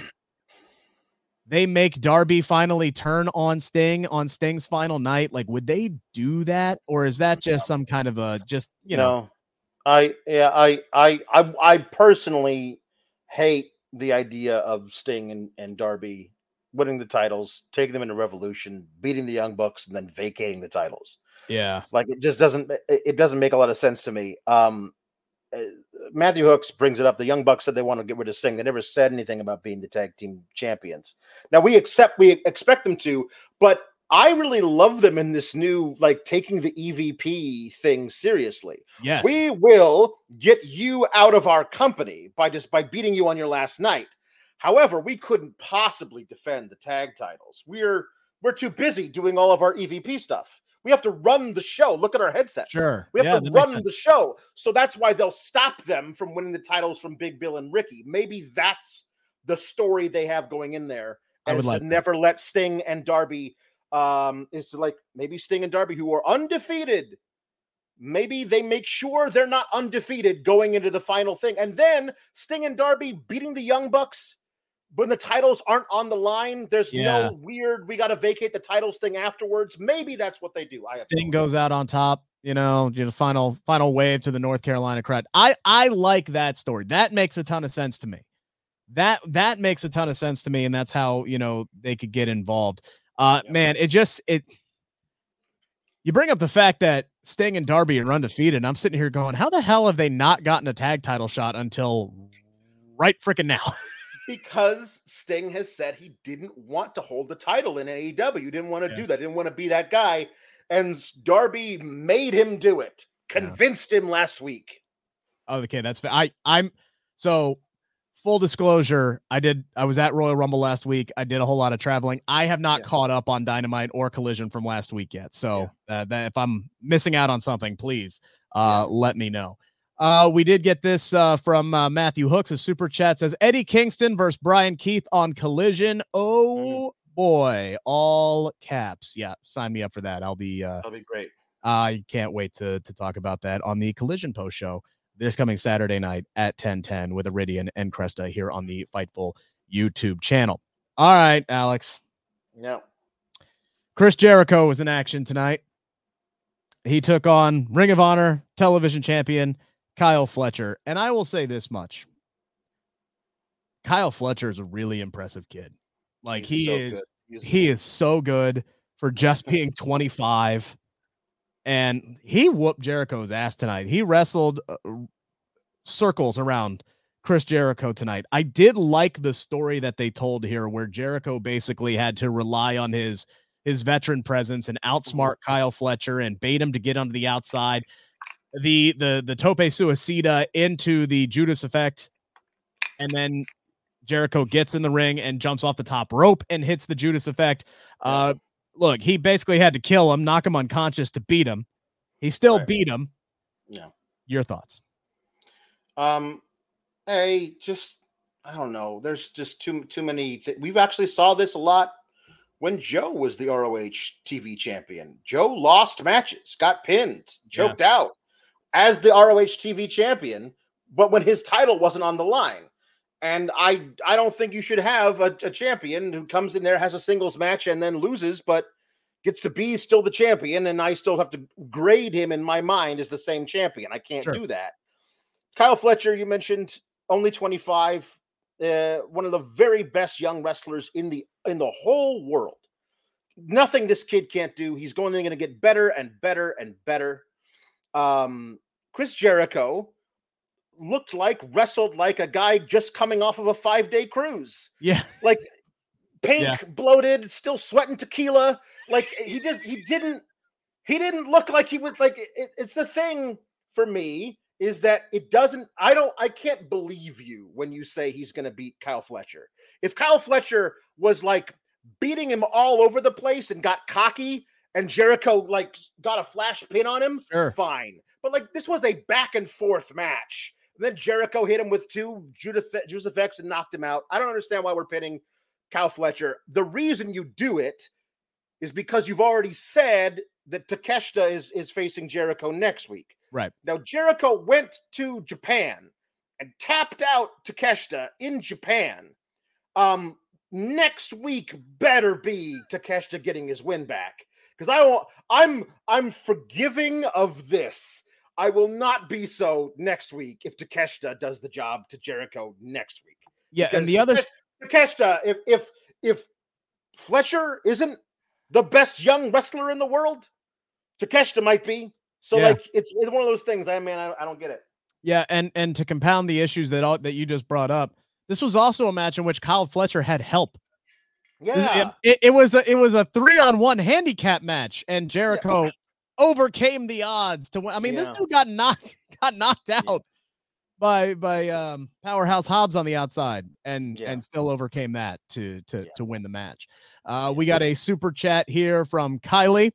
they make Darby finally turn on Sting on Sting's final night? Like, would they do that, or is that just some kind of a just you know? No, I yeah, I I I I personally hate the idea of Sting and, and Darby winning the titles, taking them into Revolution, beating the Young Bucks, and then vacating the titles. Yeah, like it just doesn't it doesn't make a lot of sense to me. Um. Matthew Hooks brings it up. The Young Bucks said they want to get rid of Sting. They never said anything about being the tag team champions. Now we accept, we expect them to, but I really love them in this new, like taking the E V P thing seriously. Yes. We will get you out of our company by just by beating you on your last night. However, we couldn't possibly defend the tag titles. We're, we're too busy doing all of our E V P stuff. We have to run the show. Look at our headsets. Sure. We have yeah, to run the show. So that's why they'll stop them from winning the titles from Big Bill and Ricky. Maybe that's the story they have going in there. I would like never let Sting and Darby um, is to like maybe Sting and Darby, who are undefeated. Maybe they make sure they're not undefeated going into the final thing. And then Sting and Darby beating the Young Bucks when the titles aren't on the line. There's yeah. no weird, we got to vacate the titles thing afterwards. Maybe that's what they do. I have Sting goes out on top. You know, you know, final final wave to the North Carolina crowd. I I like that story. That makes a ton of sense to me. That that makes a ton of sense to me, and that's how, you know, they could get involved. Uh, yeah. Man, it just it. You bring up the fact that Sting and Darby are undefeated, and I'm sitting here going, how the hell have they not gotten a tag title shot until right freaking now? Because Sting has said he didn't want to hold the title in A E W. Didn't want to yeah. do that. Didn't want to be that guy. And Darby made him do it. Convinced yeah. him last week. Oh, okay, that's fair. I I'm so full disclosure. I did. I was at Royal Rumble last week. I did a whole lot of traveling. I have not yeah. caught up on Dynamite or Collision from last week yet. So yeah. uh, that if I'm missing out on something, please uh, yeah. let me know. Uh, we did get this uh, from uh, Matthew Hooks. A super chat says Eddie Kingston versus Brian Keith on Collision. Oh. Mm-hmm. Boy, all caps. Yeah, sign me up for that. I'll be uh that'll be great. I can't wait to to talk about that on the Collision post show this coming Saturday night at ten ten with Iridian and Cresta here on the Fightful YouTube channel. All right, Alex. Yeah. Chris Jericho was in action tonight. He took on Ring of Honor television champion Kyle Fletcher, and I will say this much. Kyle Fletcher is a really impressive kid. Like He's he so is, he is so good for just being twenty-five, and he whooped Jericho's ass tonight. He wrestled uh, circles around Chris Jericho tonight. I did like the story that they told here, where Jericho basically had to rely on his his veteran presence and outsmart Kyle Fletcher and bait him to get onto the outside. The the the tope suicida into the Judas effect, and then Jericho gets in the ring and jumps off the top rope and hits the Judas effect. Uh, look, he basically had to kill him, knock him unconscious to beat him. He still right. beat him. Yeah. Your thoughts? Um, hey, just, I don't know. There's just too, too many. Th- We've actually saw this a lot when Joe was the R O H T V champion. Joe lost matches, got pinned, choked yeah. out as the R O H T V champion, but when his title wasn't on the line. And I I don't think you should have a, a champion who comes in there, has a singles match, and then loses, but gets to be still the champion, and I still have to grade him in my mind as the same champion. I can't sure. do that. Kyle Fletcher, you mentioned, only twenty-five, uh, one of the very best young wrestlers in the in the whole world. Nothing this kid can't do. He's going to get better and better and better. Um, Chris Jericho looked like, wrestled like a guy just coming off of a five-day cruise. Yeah. Like pink, yeah. bloated, still sweating tequila. Like he just, he didn't, he didn't look like he was like, it, it's the thing for me is that it doesn't, I don't, I can't believe you when you say he's going to beat Kyle Fletcher. If Kyle Fletcher was like beating him all over the place and got cocky and Jericho like got a flash pin on him, sure. fine. But like this was a back and forth match. And then Jericho hit him with two Judas effects and knocked him out. I don't understand why we're pinning Kyle Fletcher. The reason you do it is because you've already said that Takeshita is, is facing Jericho next week. Right. Now, Jericho went to Japan and tapped out Takeshita in Japan. Um, next week better be Takeshita getting his win back. Because I won't, I'm I'm forgiving of this. I will not be so next week if Takeshita does the job to Jericho next week. Yeah, because and the other Takeshita, if if if Fletcher isn't the best young wrestler in the world, Takeshita might be. So yeah. like it's, it's one of those things. I mean, I, I don't get it. Yeah, and and to compound the issues that all, that you just brought up, this was also a match in which Kyle Fletcher had help. Yeah, it, it was a it was a three on one handicap match, and Jericho. Yeah. overcame the odds to win. I mean, yeah. this dude got knocked got knocked out yeah. by by um, Powerhouse Hobbs on the outside, and yeah. and still overcame that to to yeah. to win the match. Uh, we got a super chat here from Kylie.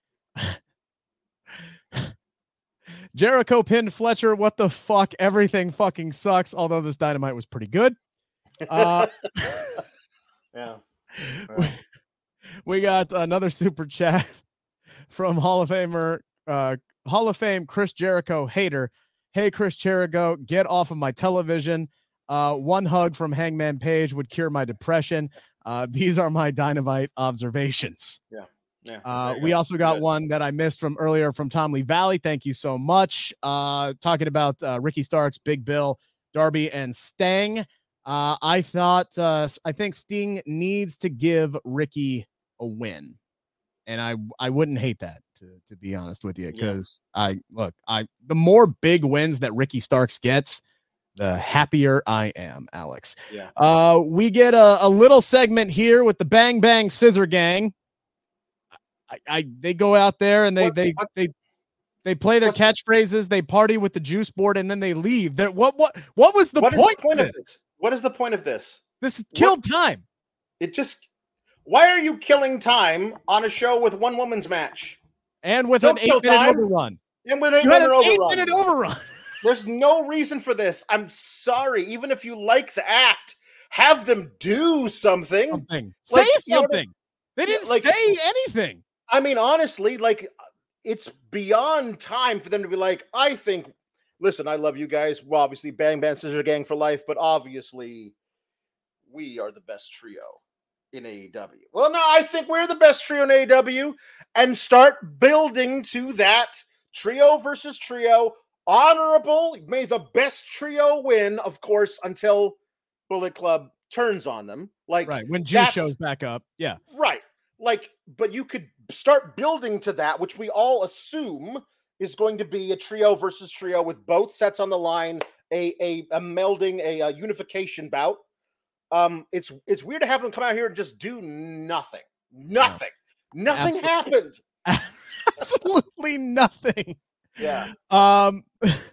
Jericho pinned Fletcher. What the fuck? Everything fucking sucks. Although this Dynamite was pretty good. Uh, yeah. We, we got another super chat from Hall of Famer, uh, Hall of Fame Chris Jericho hater. Hey, Chris Jericho, get off of my television. Uh, one hug from Hangman Page would cure my depression. Uh, these are my Dynamite observations. Yeah. Yeah. Uh, we also got one that I missed from earlier from Tom Lee Valley. Thank you so much. Uh, talking about uh, Ricky Starks, Big Bill, Darby, and Stang. Uh, I thought, uh, I think Sting needs to give Ricky a win. And I, I wouldn't hate that, to, to be honest with you, because yeah. I look, I the more big wins that Ricky Starks gets, the happier I am, Alex. Yeah. Uh, we get a, a little segment here with the Bang Bang Scissor Gang. I, I they go out there and they what, they what, they they play their catchphrases. They party with the juice board and then they leave. That what what what was the what point, the point of this? this? What is the point of this? This killed what, time. It just. Why are you killing time on a show with one woman's match and with Don't an eight minute time. overrun? And with an eight you minute had an overrun. eight minute overrun. There's no reason for this. I'm sorry. Even if you like the act, have them do something. Something. Like, say something. You know, they didn't like, say anything. I mean, honestly, like it's beyond time for them to be like, I think, listen, I love you guys. Well, obviously, Bang Bang Scissor Gang for life, but obviously, we are the best trio in A E W. Well, no, I think we're the best trio in A E W, and start building to that trio versus trio. Honorable, may the best trio win, of course, until Bullet Club turns on them. Like right when G shows back up, yeah, right. Like, but you could start building to that, which we all assume is going to be a trio versus trio with both sets on the line, a a, a melding, a, a unification bout. Um, it's it's weird to have them come out here and just do nothing, nothing, no. nothing Absolutely. happened, absolutely nothing. Yeah. Um,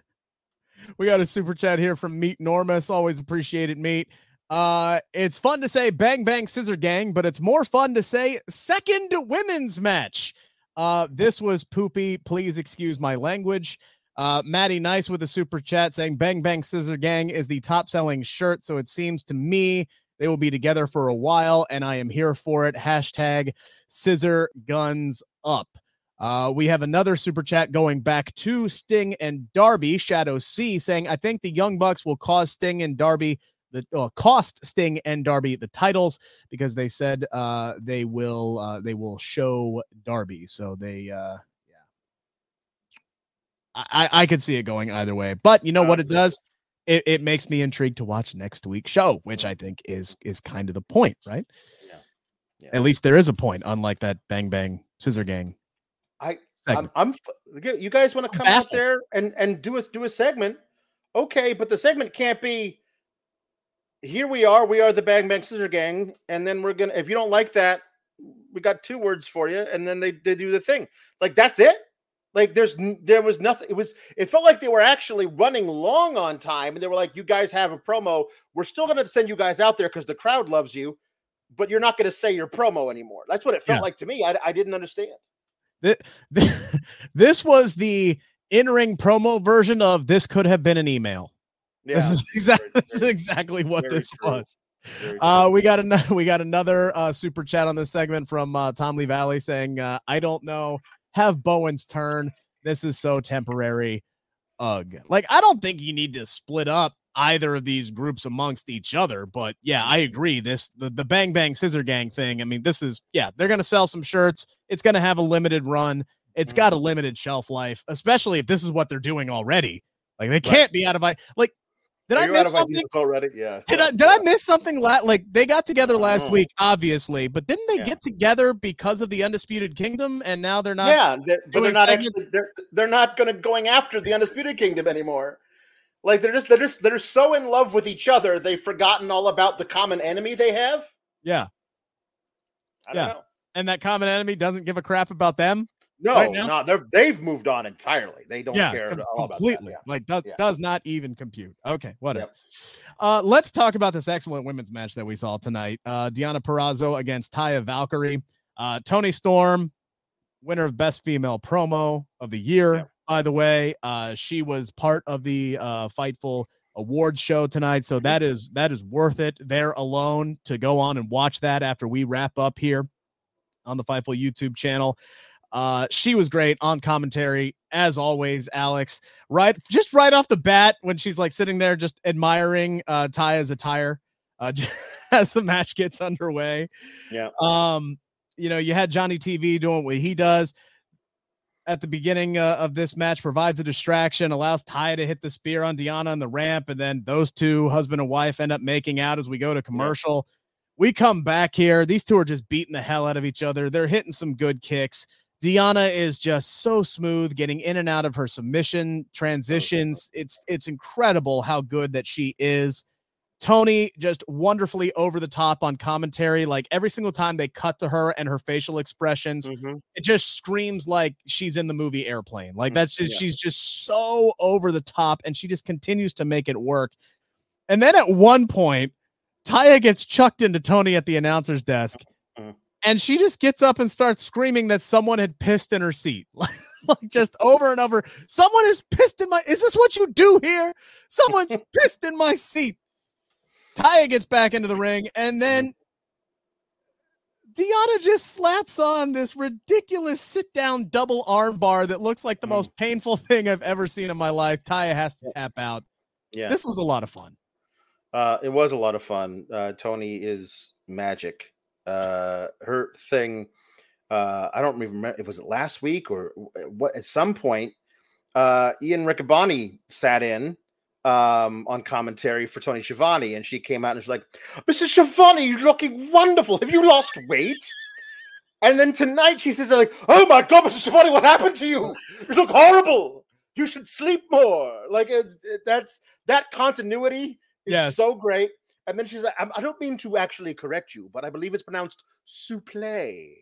we got a super chat here from Meat Normus. Always appreciated, Meat. Uh, it's fun to say Bang Bang Scissor Gang, but it's more fun to say second women's match. Uh, this was poopy. Please excuse my language. Uh, Maddie Nice with a super chat saying Bang Bang Scissor Gang is the top selling shirt. So it seems to me they will be together for a while and I am here for it. Hashtag scissor guns up. Uh, we have another super chat going back to Sting and Darby. Shadow C saying, I think the Young Bucks will cause Sting and Darby the uh, cost Sting and Darby the titles because they said uh, they will uh, they will show Darby. So they uh, yeah, I I could see it going either way. But you know what it does? It it makes me intrigued to watch next week's show, which I think is is kind of the point, right? Yeah. Yeah. At least there is a point, unlike that Bang Bang Scissor Gang. I, I'm, I'm, you guys want to come out there and, and do us do a segment. Okay. But the segment can't be, here we are, we are the Bang Bang Scissor Gang. And then we're going to, if you don't like that, we got two words for you. And then they, they do the thing. Like, that's it. Like there's, there was nothing. It was, it felt like they were actually running long on time. And they were like, you guys have a promo. We're still going to send you guys out there because the crowd loves you, but you're not going to say your promo anymore. That's what it felt yeah. like to me. I, I didn't understand. This was the in-ring promo version of this could have been an email. Yeah, this is exactly, very, this is exactly what this true. was. Uh, we got another we got another uh, super chat on this segment from uh, Tom Lee Valley saying, uh, I don't know, have Bowen's turn. This is so temporary. Ugh. Like, I don't think you need to split up either of these groups amongst each other, but yeah, I agree. This the, the Bang Bang Scissor Gang thing. I mean, this is yeah, they're gonna sell some shirts. It's gonna have a limited run. It's got a limited shelf life, especially if this is what they're doing already. Like they can't right. be out of I like. Did Are I miss something already? Yeah. Did I did yeah. I miss something? La- like they got together last week, obviously, but didn't they yeah. get together because of the Undisputed Kingdom? And now they're not. Yeah, they're, but they're not segments? actually. They're they're not going to going after the Undisputed Kingdom anymore. Like they're just they're just they're so in love with each other they've forgotten all about the common enemy they have. Yeah, I don't yeah. know. And that common enemy doesn't give a crap about them. No, right no, they're they've moved on entirely. They don't yeah, care com- at all completely. about that. Yeah. Like does yeah. does not even compute. Okay, whatever. Yep. Uh, let's talk about this excellent women's match that we saw tonight. Uh, Deonna Purrazzo against Taya Valkyrie. Uh, Toni Storm, winner of Best Female Promo of the Year. Yeah. By the way, uh, she was part of the uh, Fightful award show tonight, so that is that is worth it there alone to go on and watch that after we wrap up here on the Fightful YouTube channel. Uh, she was great on commentary as always, Alex. Right, just right off the bat when she's like sitting there just admiring uh, Taya's attire uh, as the match gets underway. Yeah. Um. you know, you had Johnny T V doing what he does at the beginning uh, of this match, provides a distraction, allows Taya to hit the spear on Deonna on the ramp, and then those two, husband and wife, end up making out as we go to commercial. Yeah. We come back here. These two are just beating the hell out of each other. They're hitting some good kicks. Deonna is just so smooth, getting in and out of her submission transitions. It's it's incredible how good that she is. Tony just wonderfully over the top on commentary. Like every single time they cut to her and her facial expressions, mm-hmm. it just screams like she's in the movie Airplane. Like that's just, yeah. she's just so over the top, and she just continues to make it work. And then at one point, Taya gets chucked into Tony at the announcer's desk, mm-hmm. and she just gets up and starts screaming that someone had pissed in her seat. Like just over and over. Someone is pissed in my, is this what you do here? Someone's pissed in my seat. Taya gets back into the ring, and then Deonna just slaps on this ridiculous sit-down double arm bar that looks like the mm. most painful thing I've ever seen in my life. Taya has to tap out. Yeah, this was a lot of fun. Uh, it was a lot of fun. Uh, Tony is magic. Uh, her thing, uh, I don't remember, it was it last week or what? At some point, uh, Ian Riccaboni sat in um on commentary for Tony Schiavone, and she came out and was like, Missus Schiavone, you're looking wonderful. Have you lost weight? And then tonight she says like, oh my god, Missus Schiavone, what happened to you? You look horrible. You should sleep more. Like it, it, that's that continuity is yes. so great. And then she's like, I, I don't mean to actually correct you, but I believe it's pronounced souple.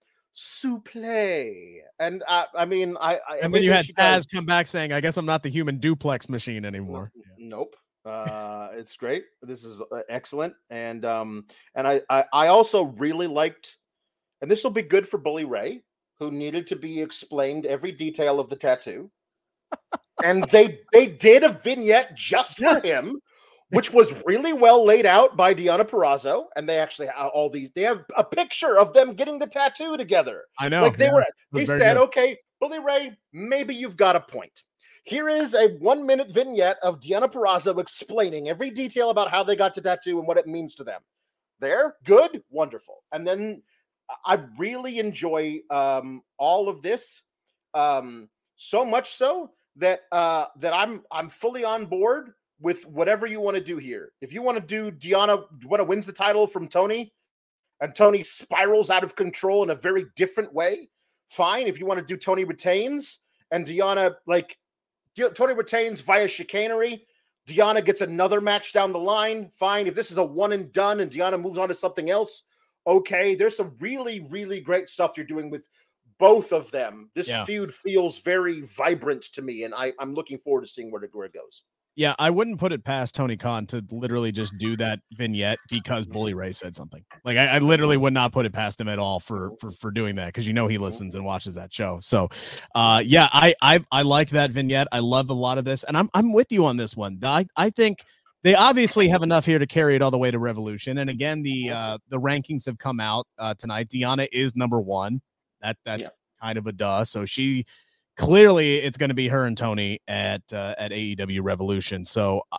Souple. And uh, I mean, I, I and then you had Taz come back saying, I guess I'm not the human duplex machine anymore. Nope. Uh, it's great. This is uh, excellent. And um, and I, I, I also really liked, and this will be good for Bully Ray, who needed to be explained every detail of the tattoo. And they they did a vignette just yes. for him, which was really well laid out by Deonna Purrazzo, and they actually have all these. They have a picture of them getting the tattoo together. I know. Like they yeah, were. They said, good. "Okay, Bully Ray, maybe you've got a point. Here is a one-minute vignette of Deonna Purrazzo explaining every detail about how they got the tattoo and what it means to them. There, good, wonderful. And then I really enjoy um, all of this, um, so much so that uh, that I'm I'm fully on board with whatever you want to do here. If you want to do Deonna, want to wins the title from Tony, and Tony spirals out of control in a very different way, fine. If you want to do Tony retains and Deonna, like Tony retains via chicanery, Deonna gets another match down the line, fine. If this is a one and done and Deonna moves on to something else, okay. There's some really, really great stuff you're doing with both of them. This yeah. feud feels very vibrant to me, and I, I'm looking forward to seeing where it, where it goes. Yeah, I wouldn't put it past Tony Khan to literally just do that vignette because Bully Ray said something. Like I, I literally would not put it past him at all for for for doing that, because you know he listens and watches that show. So, uh, yeah, I I I liked that vignette. I love a lot of this, and I'm I'm with you on this one. I I think they obviously have enough here to carry it all the way to Revolution. And again, the uh, the rankings have come out uh, tonight. Deonna is number one. That that's yeah. kind of a duh. So she. Clearly, it's going to be her and Tony at uh, at A E W Revolution. So, uh,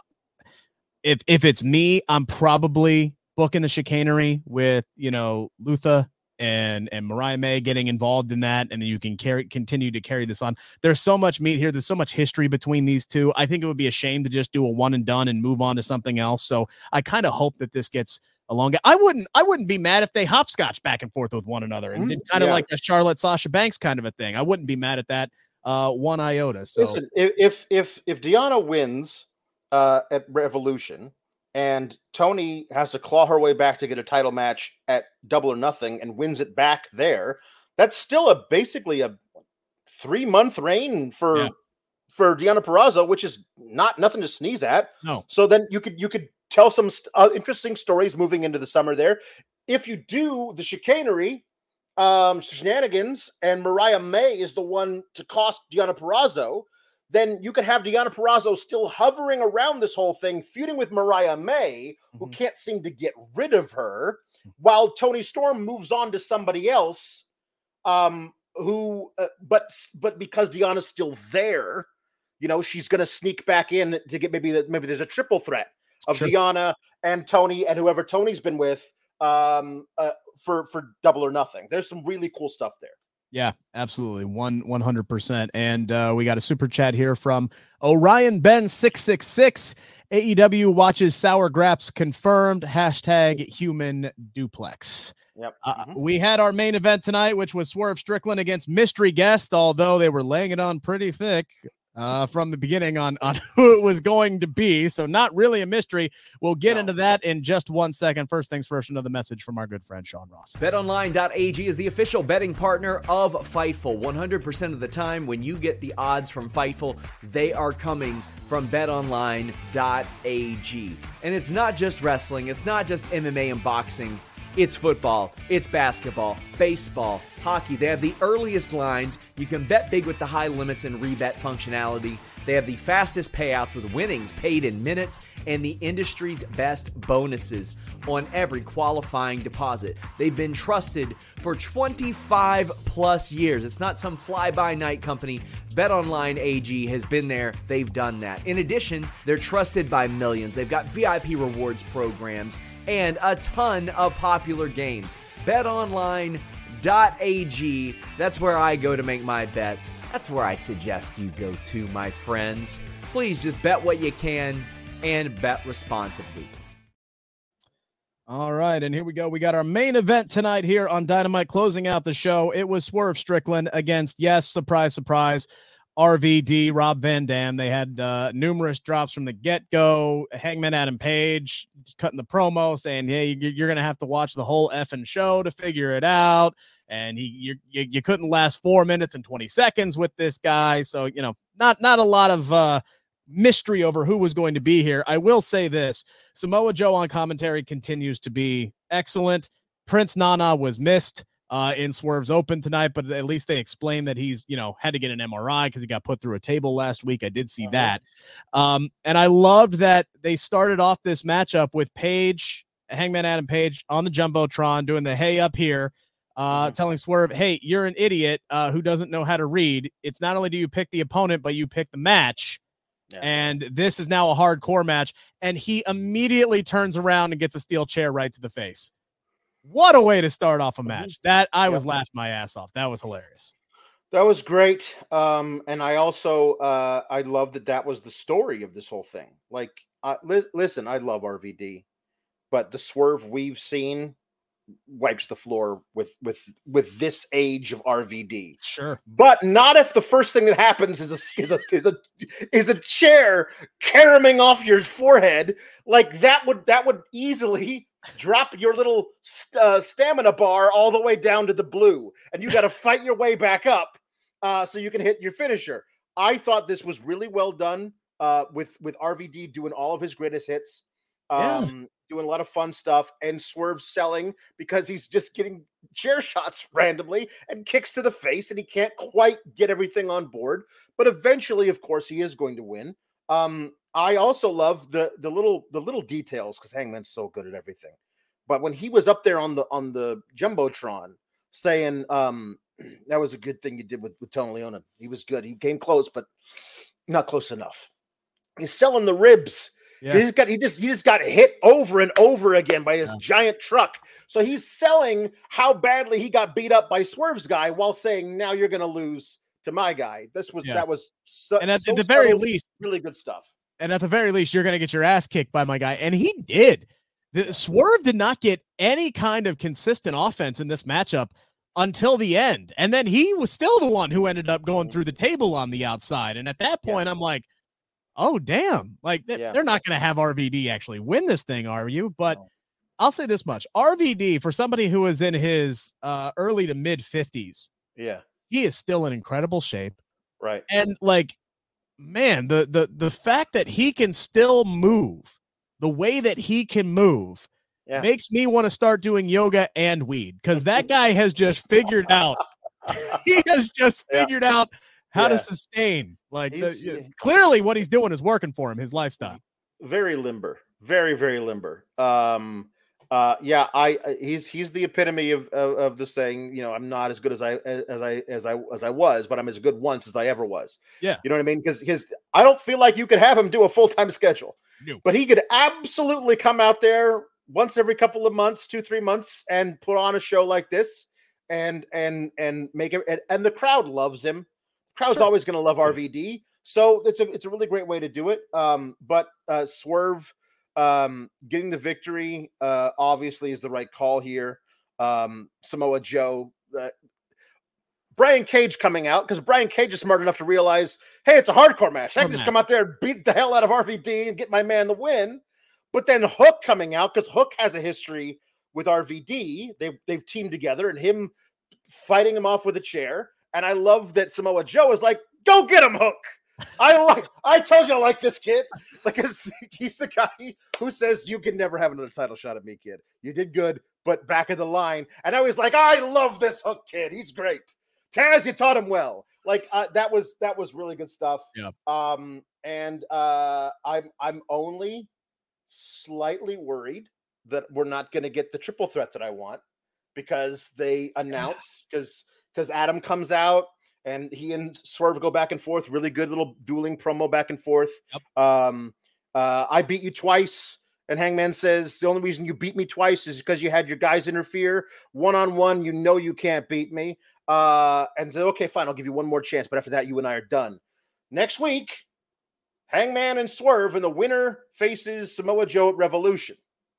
if if it's me, I'm probably booking the chicanery with you know Luther and and Mariah May getting involved in that, and then you can carry continue to carry this on. There's so much meat here. There's so much history between these two. I think it would be a shame to just do a one and done and move on to something else. So, I kind of hope that this gets. Along, I wouldn't, I wouldn't be mad if they hopscotch back and forth with one another and did kind of yeah. like a Charlotte Sasha Banks kind of a thing. I wouldn't be mad at that uh, one iota. So listen, if if if Deonna wins uh, at Revolution and Tony has to claw her way back to get a title match at Double or Nothing and wins it back there, that's still a basically a three month reign for yeah. for Deonna Purrazzo, which is not nothing to sneeze at. No. So then you could you could. Tell some st- uh, interesting stories moving into the summer there. If you do the chicanery, um, shenanigans, and Mariah May is the one to cost Deonna Purrazzo, then you could have Deonna Purrazzo still hovering around this whole thing, feuding with Mariah May, mm-hmm. who can't seem to get rid of her, while Toni Storm moves on to somebody else, um, who, uh, but but because Deonna's still there, you know, she's going to sneak back in to get maybe maybe there's a triple threat of sure. Deonna and Tony and whoever Tony's been with um, uh, for for Double or Nothing. There's some really cool stuff there. Yeah, absolutely. One, one hundred percent. And uh, we got a super chat here from Orion Ben six six six. A E W watches Sour Graps confirmed. Hashtag human duplex. Yep. Uh, Mm-hmm. We had our main event tonight, which was Swerve Strickland against Mystery Guest, although they were laying it on pretty thick uh, from the beginning on, on who it was going to be. So not really a mystery. We'll get No. into that in just one second. First things first, another message from our good friend Sean Ross. bet online dot a g is the official betting partner of Fightful. one hundred percent of the time when you get the odds from Fightful, they are coming from bet online dot a g. And it's not just wrestling, it's not just M M A and boxing. It's football, it's basketball, baseball, hockey. They have the earliest lines. You can bet big with the high limits and rebet functionality. They have the fastest payouts with winnings paid in minutes and the industry's best bonuses on every qualifying deposit. They've been trusted for twenty-five plus years. It's not some fly-by-night company. BetOnline A G has been there. They've done that. In addition, they're trusted by millions. They've got V I P rewards programs and a ton of popular games. bet online dot a g. That's where I go to make my bets. That's where I suggest you go to, my friends. Please just bet what you can and bet responsibly. All right, and here we go. We got our main event tonight here on Dynamite, closing out the show. It was Swerve Strickland against, yes, surprise, surprise, R V D, Rob Van Dam. They had uh, numerous drops from the get-go. Hangman Adam Page cutting the promo, saying, hey, you're going to have to watch the whole effing show to figure it out. And he, you, you, you couldn't last four minutes and twenty seconds with this guy. So, you know, not, not a lot of uh, mystery over who was going to be here. I will say this. Samoa Joe on commentary continues to be excellent. Prince Nana was missed uh, in Swerve's Open tonight, but at least they explained that he's, you know, had to get an M R I because he got put through a table last week. I did see uh-huh. that. Um, and I loved that they started off this matchup with Page, Hangman Adam Page on the Jumbotron doing the hey up here, uh, telling Swerve, hey, you're an idiot uh, who doesn't know how to read. It's not only do you pick the opponent, but you pick the match. Yeah. And this is now a hardcore match. And he immediately turns around and gets a steel chair right to the face. What a way to start off a match. That I was yep. laughing my ass off. That was hilarious. That was great. Um, and I also, uh, I love that that was the story of this whole thing. Like, uh, li- listen, I love R V D, but the Swerve we've seen wipes the floor with, with, with this age of R V D. Sure. But not if the first thing that happens is a, is a, is a, is a chair caromming off your forehead. Like that would, that would easily drop your little uh, stamina bar all the way down to the blue, and you got to fight your way back up uh, so you can hit your finisher. I thought this was really well done uh, with with R V D doing all of his greatest hits, um, yeah. doing a lot of fun stuff, and Swerve selling because he's just getting chair shots randomly and kicks to the face, and he can't quite get everything on board. But eventually, of course, he is going to win. Um, I also love the the little the little details because Hangman's so good at everything. But when he was up there on the on the Jumbotron saying, um, that was a good thing you did with, with Tony Leona. He was good. He came close, but not close enough. He's selling the ribs. Yeah. He's got he just he just got hit over and over again by his yeah. giant truck. So he's selling how badly he got beat up by Swerve's guy while saying, now you're gonna lose to my guy. This was yeah. that was so, and at so the very subtle, least really good stuff. And at the very least, you're going to get your ass kicked by my guy. And he did. The Swerve did not get any kind of consistent offense in this matchup until the end. And then he was still the one who ended up going through the table on the outside. And at that point, yeah. I'm like, oh, damn. Like, th- yeah. they're not going to have R V D actually win this thing, are you? But no. I'll say this much. R V D, for somebody who is in his uh, early to mid fifties, yeah, he is still in incredible shape. Right. And, like, man, the the the fact that he can still move the way that he can move yeah. makes me want to start doing yoga and weed, because that guy has just figured out he has just figured yeah. out how yeah. to sustain. Like the, clearly what he's doing is working for him, his lifestyle. Very limber, very, very limber. Um, uh, yeah, I he's he's the epitome of, of of the saying, you know, I'm not as good as I as I as I as I was, but I'm as good once as I ever was. Yeah, you know what I mean? Because his I don't feel like you could have him do a full time schedule, no. but he could absolutely come out there once every couple of months, two, three months, and put on a show like this and and and make it. And, and the crowd loves him. The crowd's Sure. always going to love R V D. So it's a it's a really great way to do it. Um, but uh, Swerve um, getting the victory uh, obviously is the right call here. Um, Samoa Joe. Uh, Brian Cage coming out because Brian Cage is smart enough to realize, hey, it's a hardcore match. I can just come out there and beat the hell out of R V D and get my man the win. But then Hook coming out because Hook has a history with R V D. They've, they've teamed together and him fighting him off with a chair. And I love that Samoa Joe is like, go get him, Hook. I like. I told you I like this kid because he's the guy who says you can never have another title shot at me, kid. You did good, but back of the line. And I was like, I love this Hook kid. He's great. Taz, you taught him well. Like uh, that was that was really good stuff. Yeah. Um, and uh, I'm I'm only slightly worried that we're not going to get the triple threat that I want because they announce because because Adam comes out and he and Swerve go back and forth. Really good little dueling promo back and forth. Yep. Um, uh, I beat you twice. And Hangman says, the only reason you beat me twice is because you had your guys interfere. One-on-one, you know you can't beat me. Uh, and said, okay, fine, I'll give you one more chance. But after that, you and I are done. Next week, Hangman and Swerve, and the winner faces Samoa Joe at Revolution.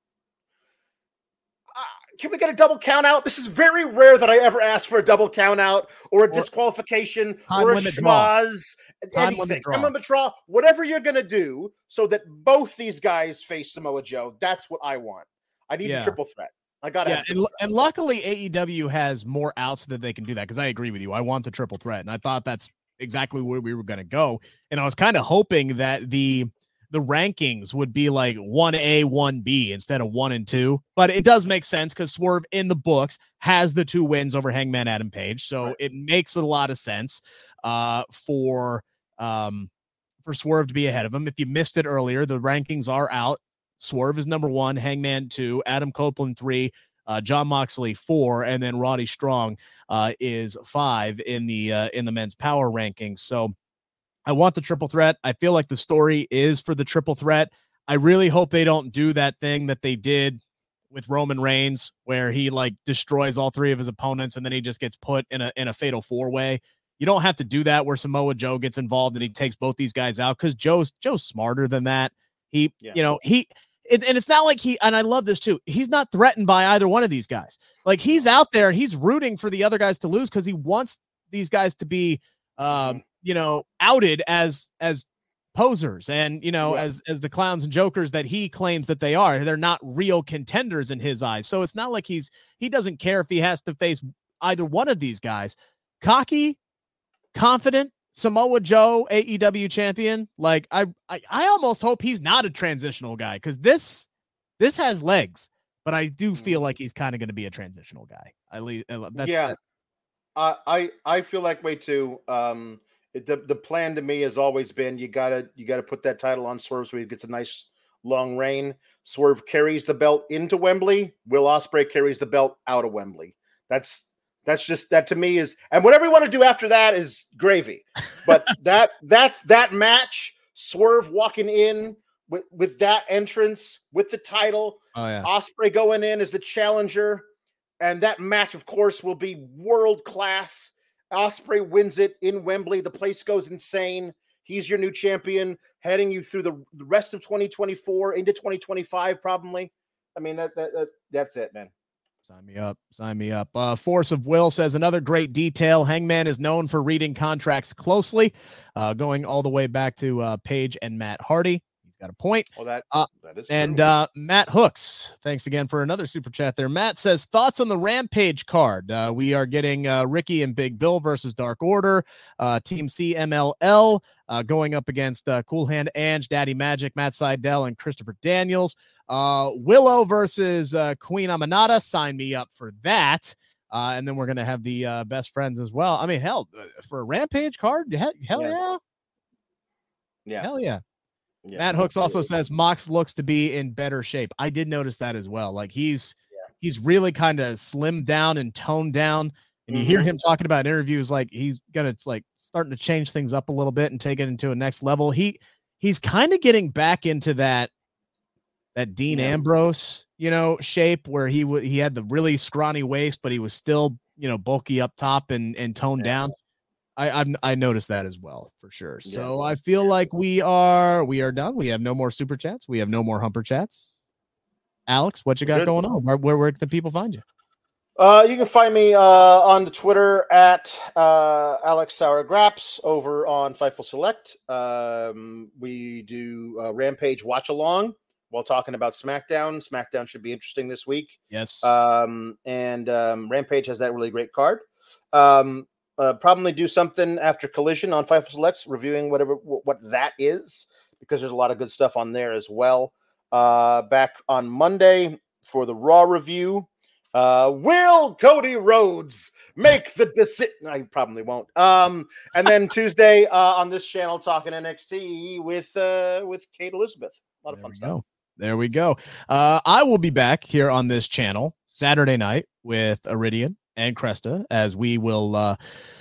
Uh, can we get a double count out? This is very rare that I ever ask for a double count out or a or disqualification or a schmaz. Anything. Time limit draw. Whatever you're going to do so that both these guys face Samoa Joe. That's what I want. I need yeah. a triple threat. I got yeah, and, and luckily A E W has more outs that they can do that because I agree with you. I want the triple threat, and I thought that's exactly where we were going to go. And I was kind of hoping that the the rankings would be like one A, one B instead of one and two. But it does make sense because Swerve in the books has the two wins over Hangman Adam Page. So right. it makes a lot of sense uh, for um, for Swerve to be ahead of him. If you missed it earlier, the rankings are out. Swerve is number one, Hangman two, Adam Copeland three, uh, John Moxley four, and then Roddy Strong uh, is five in the uh, in the men's power rankings. So I want the triple threat. I feel like the story is for the triple threat. I really hope they don't do that thing that they did with Roman Reigns, where he like destroys all three of his opponents and then he just gets put in a in a fatal four way. You don't have to do that where Samoa Joe gets involved and he takes both these guys out because Joe's Joe's smarter than that. He, yeah. you know, he. It, and it's not like he, and I love this too, he's not threatened by either one of these guys. Like he's out there and he's rooting for the other guys to lose because he wants these guys to be, um, you know, outed as, as posers and, you know, yeah. as, as the clowns and jokers that he claims that they are. They're not real contenders in his eyes. So it's not like he's, he doesn't care if he has to face either one of these guys. Cocky, confident, Samoa Joe, A E W champion. Like I, I, I almost hope he's not a transitional guy because this, this has legs. But I do feel like he's kind of going to be a transitional guy. I leave. That's, yeah, that. uh, I, I feel like way too. Um, it, the the plan to me has always been you gotta you gotta put that title on Swerve so he gets a nice long reign. Swerve carries the belt into Wembley. Will Ospreay carries the belt out of Wembley. That's. That's just that to me is, and whatever you want to do after that is gravy. But that that's that match. Swerve walking in with, with that entrance with the title. Oh yeah. Ospreay going in as the challenger, and that match, of course, will be world class. Ospreay wins it in Wembley. The place goes insane. He's your new champion, heading you through the, the rest of twenty twenty-four into twenty twenty-five, probably. I mean that that, that that's it, man. Sign me up. Sign me up. Uh, Force of Will says another great detail. Hangman is known for reading contracts closely, uh, going all the way back to uh, Paige and Matt Hardy. He's got a point. Well, that, uh, that is and true. uh, Matt Hooks, thanks again for another super chat there. Matt says, thoughts on the Rampage card. Uh, we are getting uh, Ricky and Big Bill versus Dark Order, uh, Team C M L L uh, going up against uh, Cool Hand Ange, Daddy Magic, Matt Sydal, and Christopher Daniels. Uh, Willow versus uh, Queen Aminata. Sign me up for that. Uh, and then we're going to have the uh, best friends as well. I mean, hell, for a Rampage card, hell, hell yeah. yeah. Yeah. Hell yeah. yeah. Matt Hooks also says Mox looks to be in better shape. I did notice that as well. Like he's, yeah. he's really kind of slimmed down and toned down. And you mm-hmm. hear him talking about interviews like he's going to like starting to change things up a little bit and take it into a next level. He, he's kind of getting back into that, that Dean Yeah. Ambrose, you know, shape where he w- he had the really scrawny waist, but he was still, you know, bulky up top and and toned Yeah. down. I I've, I noticed that as well for sure. Yeah. So I feel like we are we are done. We have no more super chats. We have no more humper chats. Alex, what you got Good. going on? Where, where where can the people find you? Uh, you can find me uh, on the Twitter at uh, Alex Sour Graps over on Fightful Select. Um, we do uh, Rampage Watch Along while talking about SmackDown. SmackDown should be interesting this week. Yes. Um, and um, Rampage has that really great card. Um, uh, probably do something after Collision on Fightful Selects, reviewing whatever w- what that is, because there's a lot of good stuff on there as well. Uh, back on Monday for the Raw review. Uh, will Cody Rhodes make the decision? I probably won't. Um, and then Tuesday uh, on this channel, talking N X T with uh, with Kate Elizabeth. A lot of There fun we stuff. go. There we go. Uh, I will be back here on this channel Saturday night with Iridian and Cresta as we will uh,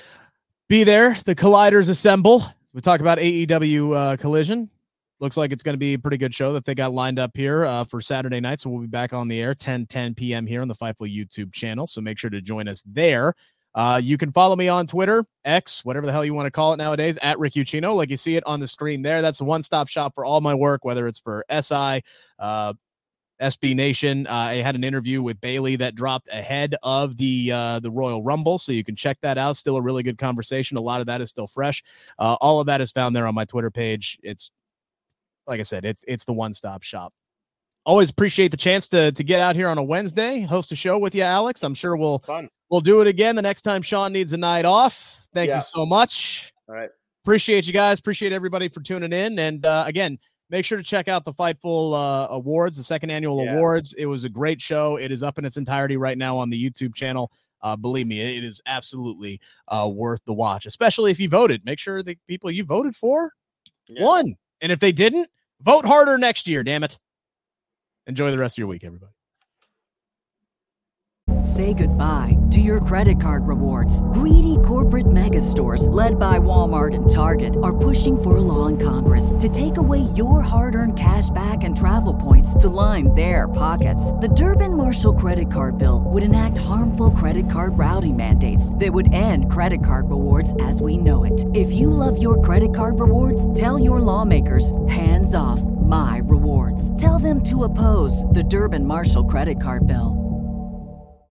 be there. The Colliders assemble. We talk about A E W uh, Collision. Looks like it's going to be a pretty good show that they got lined up here uh, for Saturday night. So we'll be back on the air ten ten p.m. here on the Fightful YouTube channel. So make sure to join us there. Uh, you can follow me on Twitter, X, whatever the hell you want to call it nowadays, at Rick Ucchino, like you see it on the screen there. That's the one-stop shop for all my work, whether it's for S I, uh, S B Nation. Uh, I had an interview with Bailey that dropped ahead of the uh, the Royal Rumble, so you can check that out. Still a really good conversation. A lot of that is still fresh. Uh, all of that is found there on my Twitter page. It's like I said, it's it's the one-stop shop. Always appreciate the chance to to get out here on a Wednesday, host a show with you, Alex. I'm sure we'll Fun. we'll do it again the next time Sean needs a night off. Thank Yeah. you so much. All right. Appreciate you guys. Appreciate everybody for tuning in. And uh, again, make sure to check out the Fightful uh, Awards, the second annual Yeah. awards. It was a great show. It is up in its entirety right now on the YouTube channel. Uh, believe me, it is absolutely uh, worth the watch, especially if you voted. Make sure the people you voted for Yeah. won. And if they didn't, vote harder next year, damn it. Enjoy the rest of your week, everybody. Say goodbye to your credit card rewards. Greedy corporate mega stores, led by Walmart and Target, are pushing for a law in Congress to take away your hard-earned cash back and travel points to line their pockets. The Durbin-Marshall credit card bill would enact harmful credit card routing mandates that would end credit card rewards as we know it. If you love your credit card rewards, tell your lawmakers, hands off my rewards. Tell them to oppose the Durbin-Marshall credit card bill.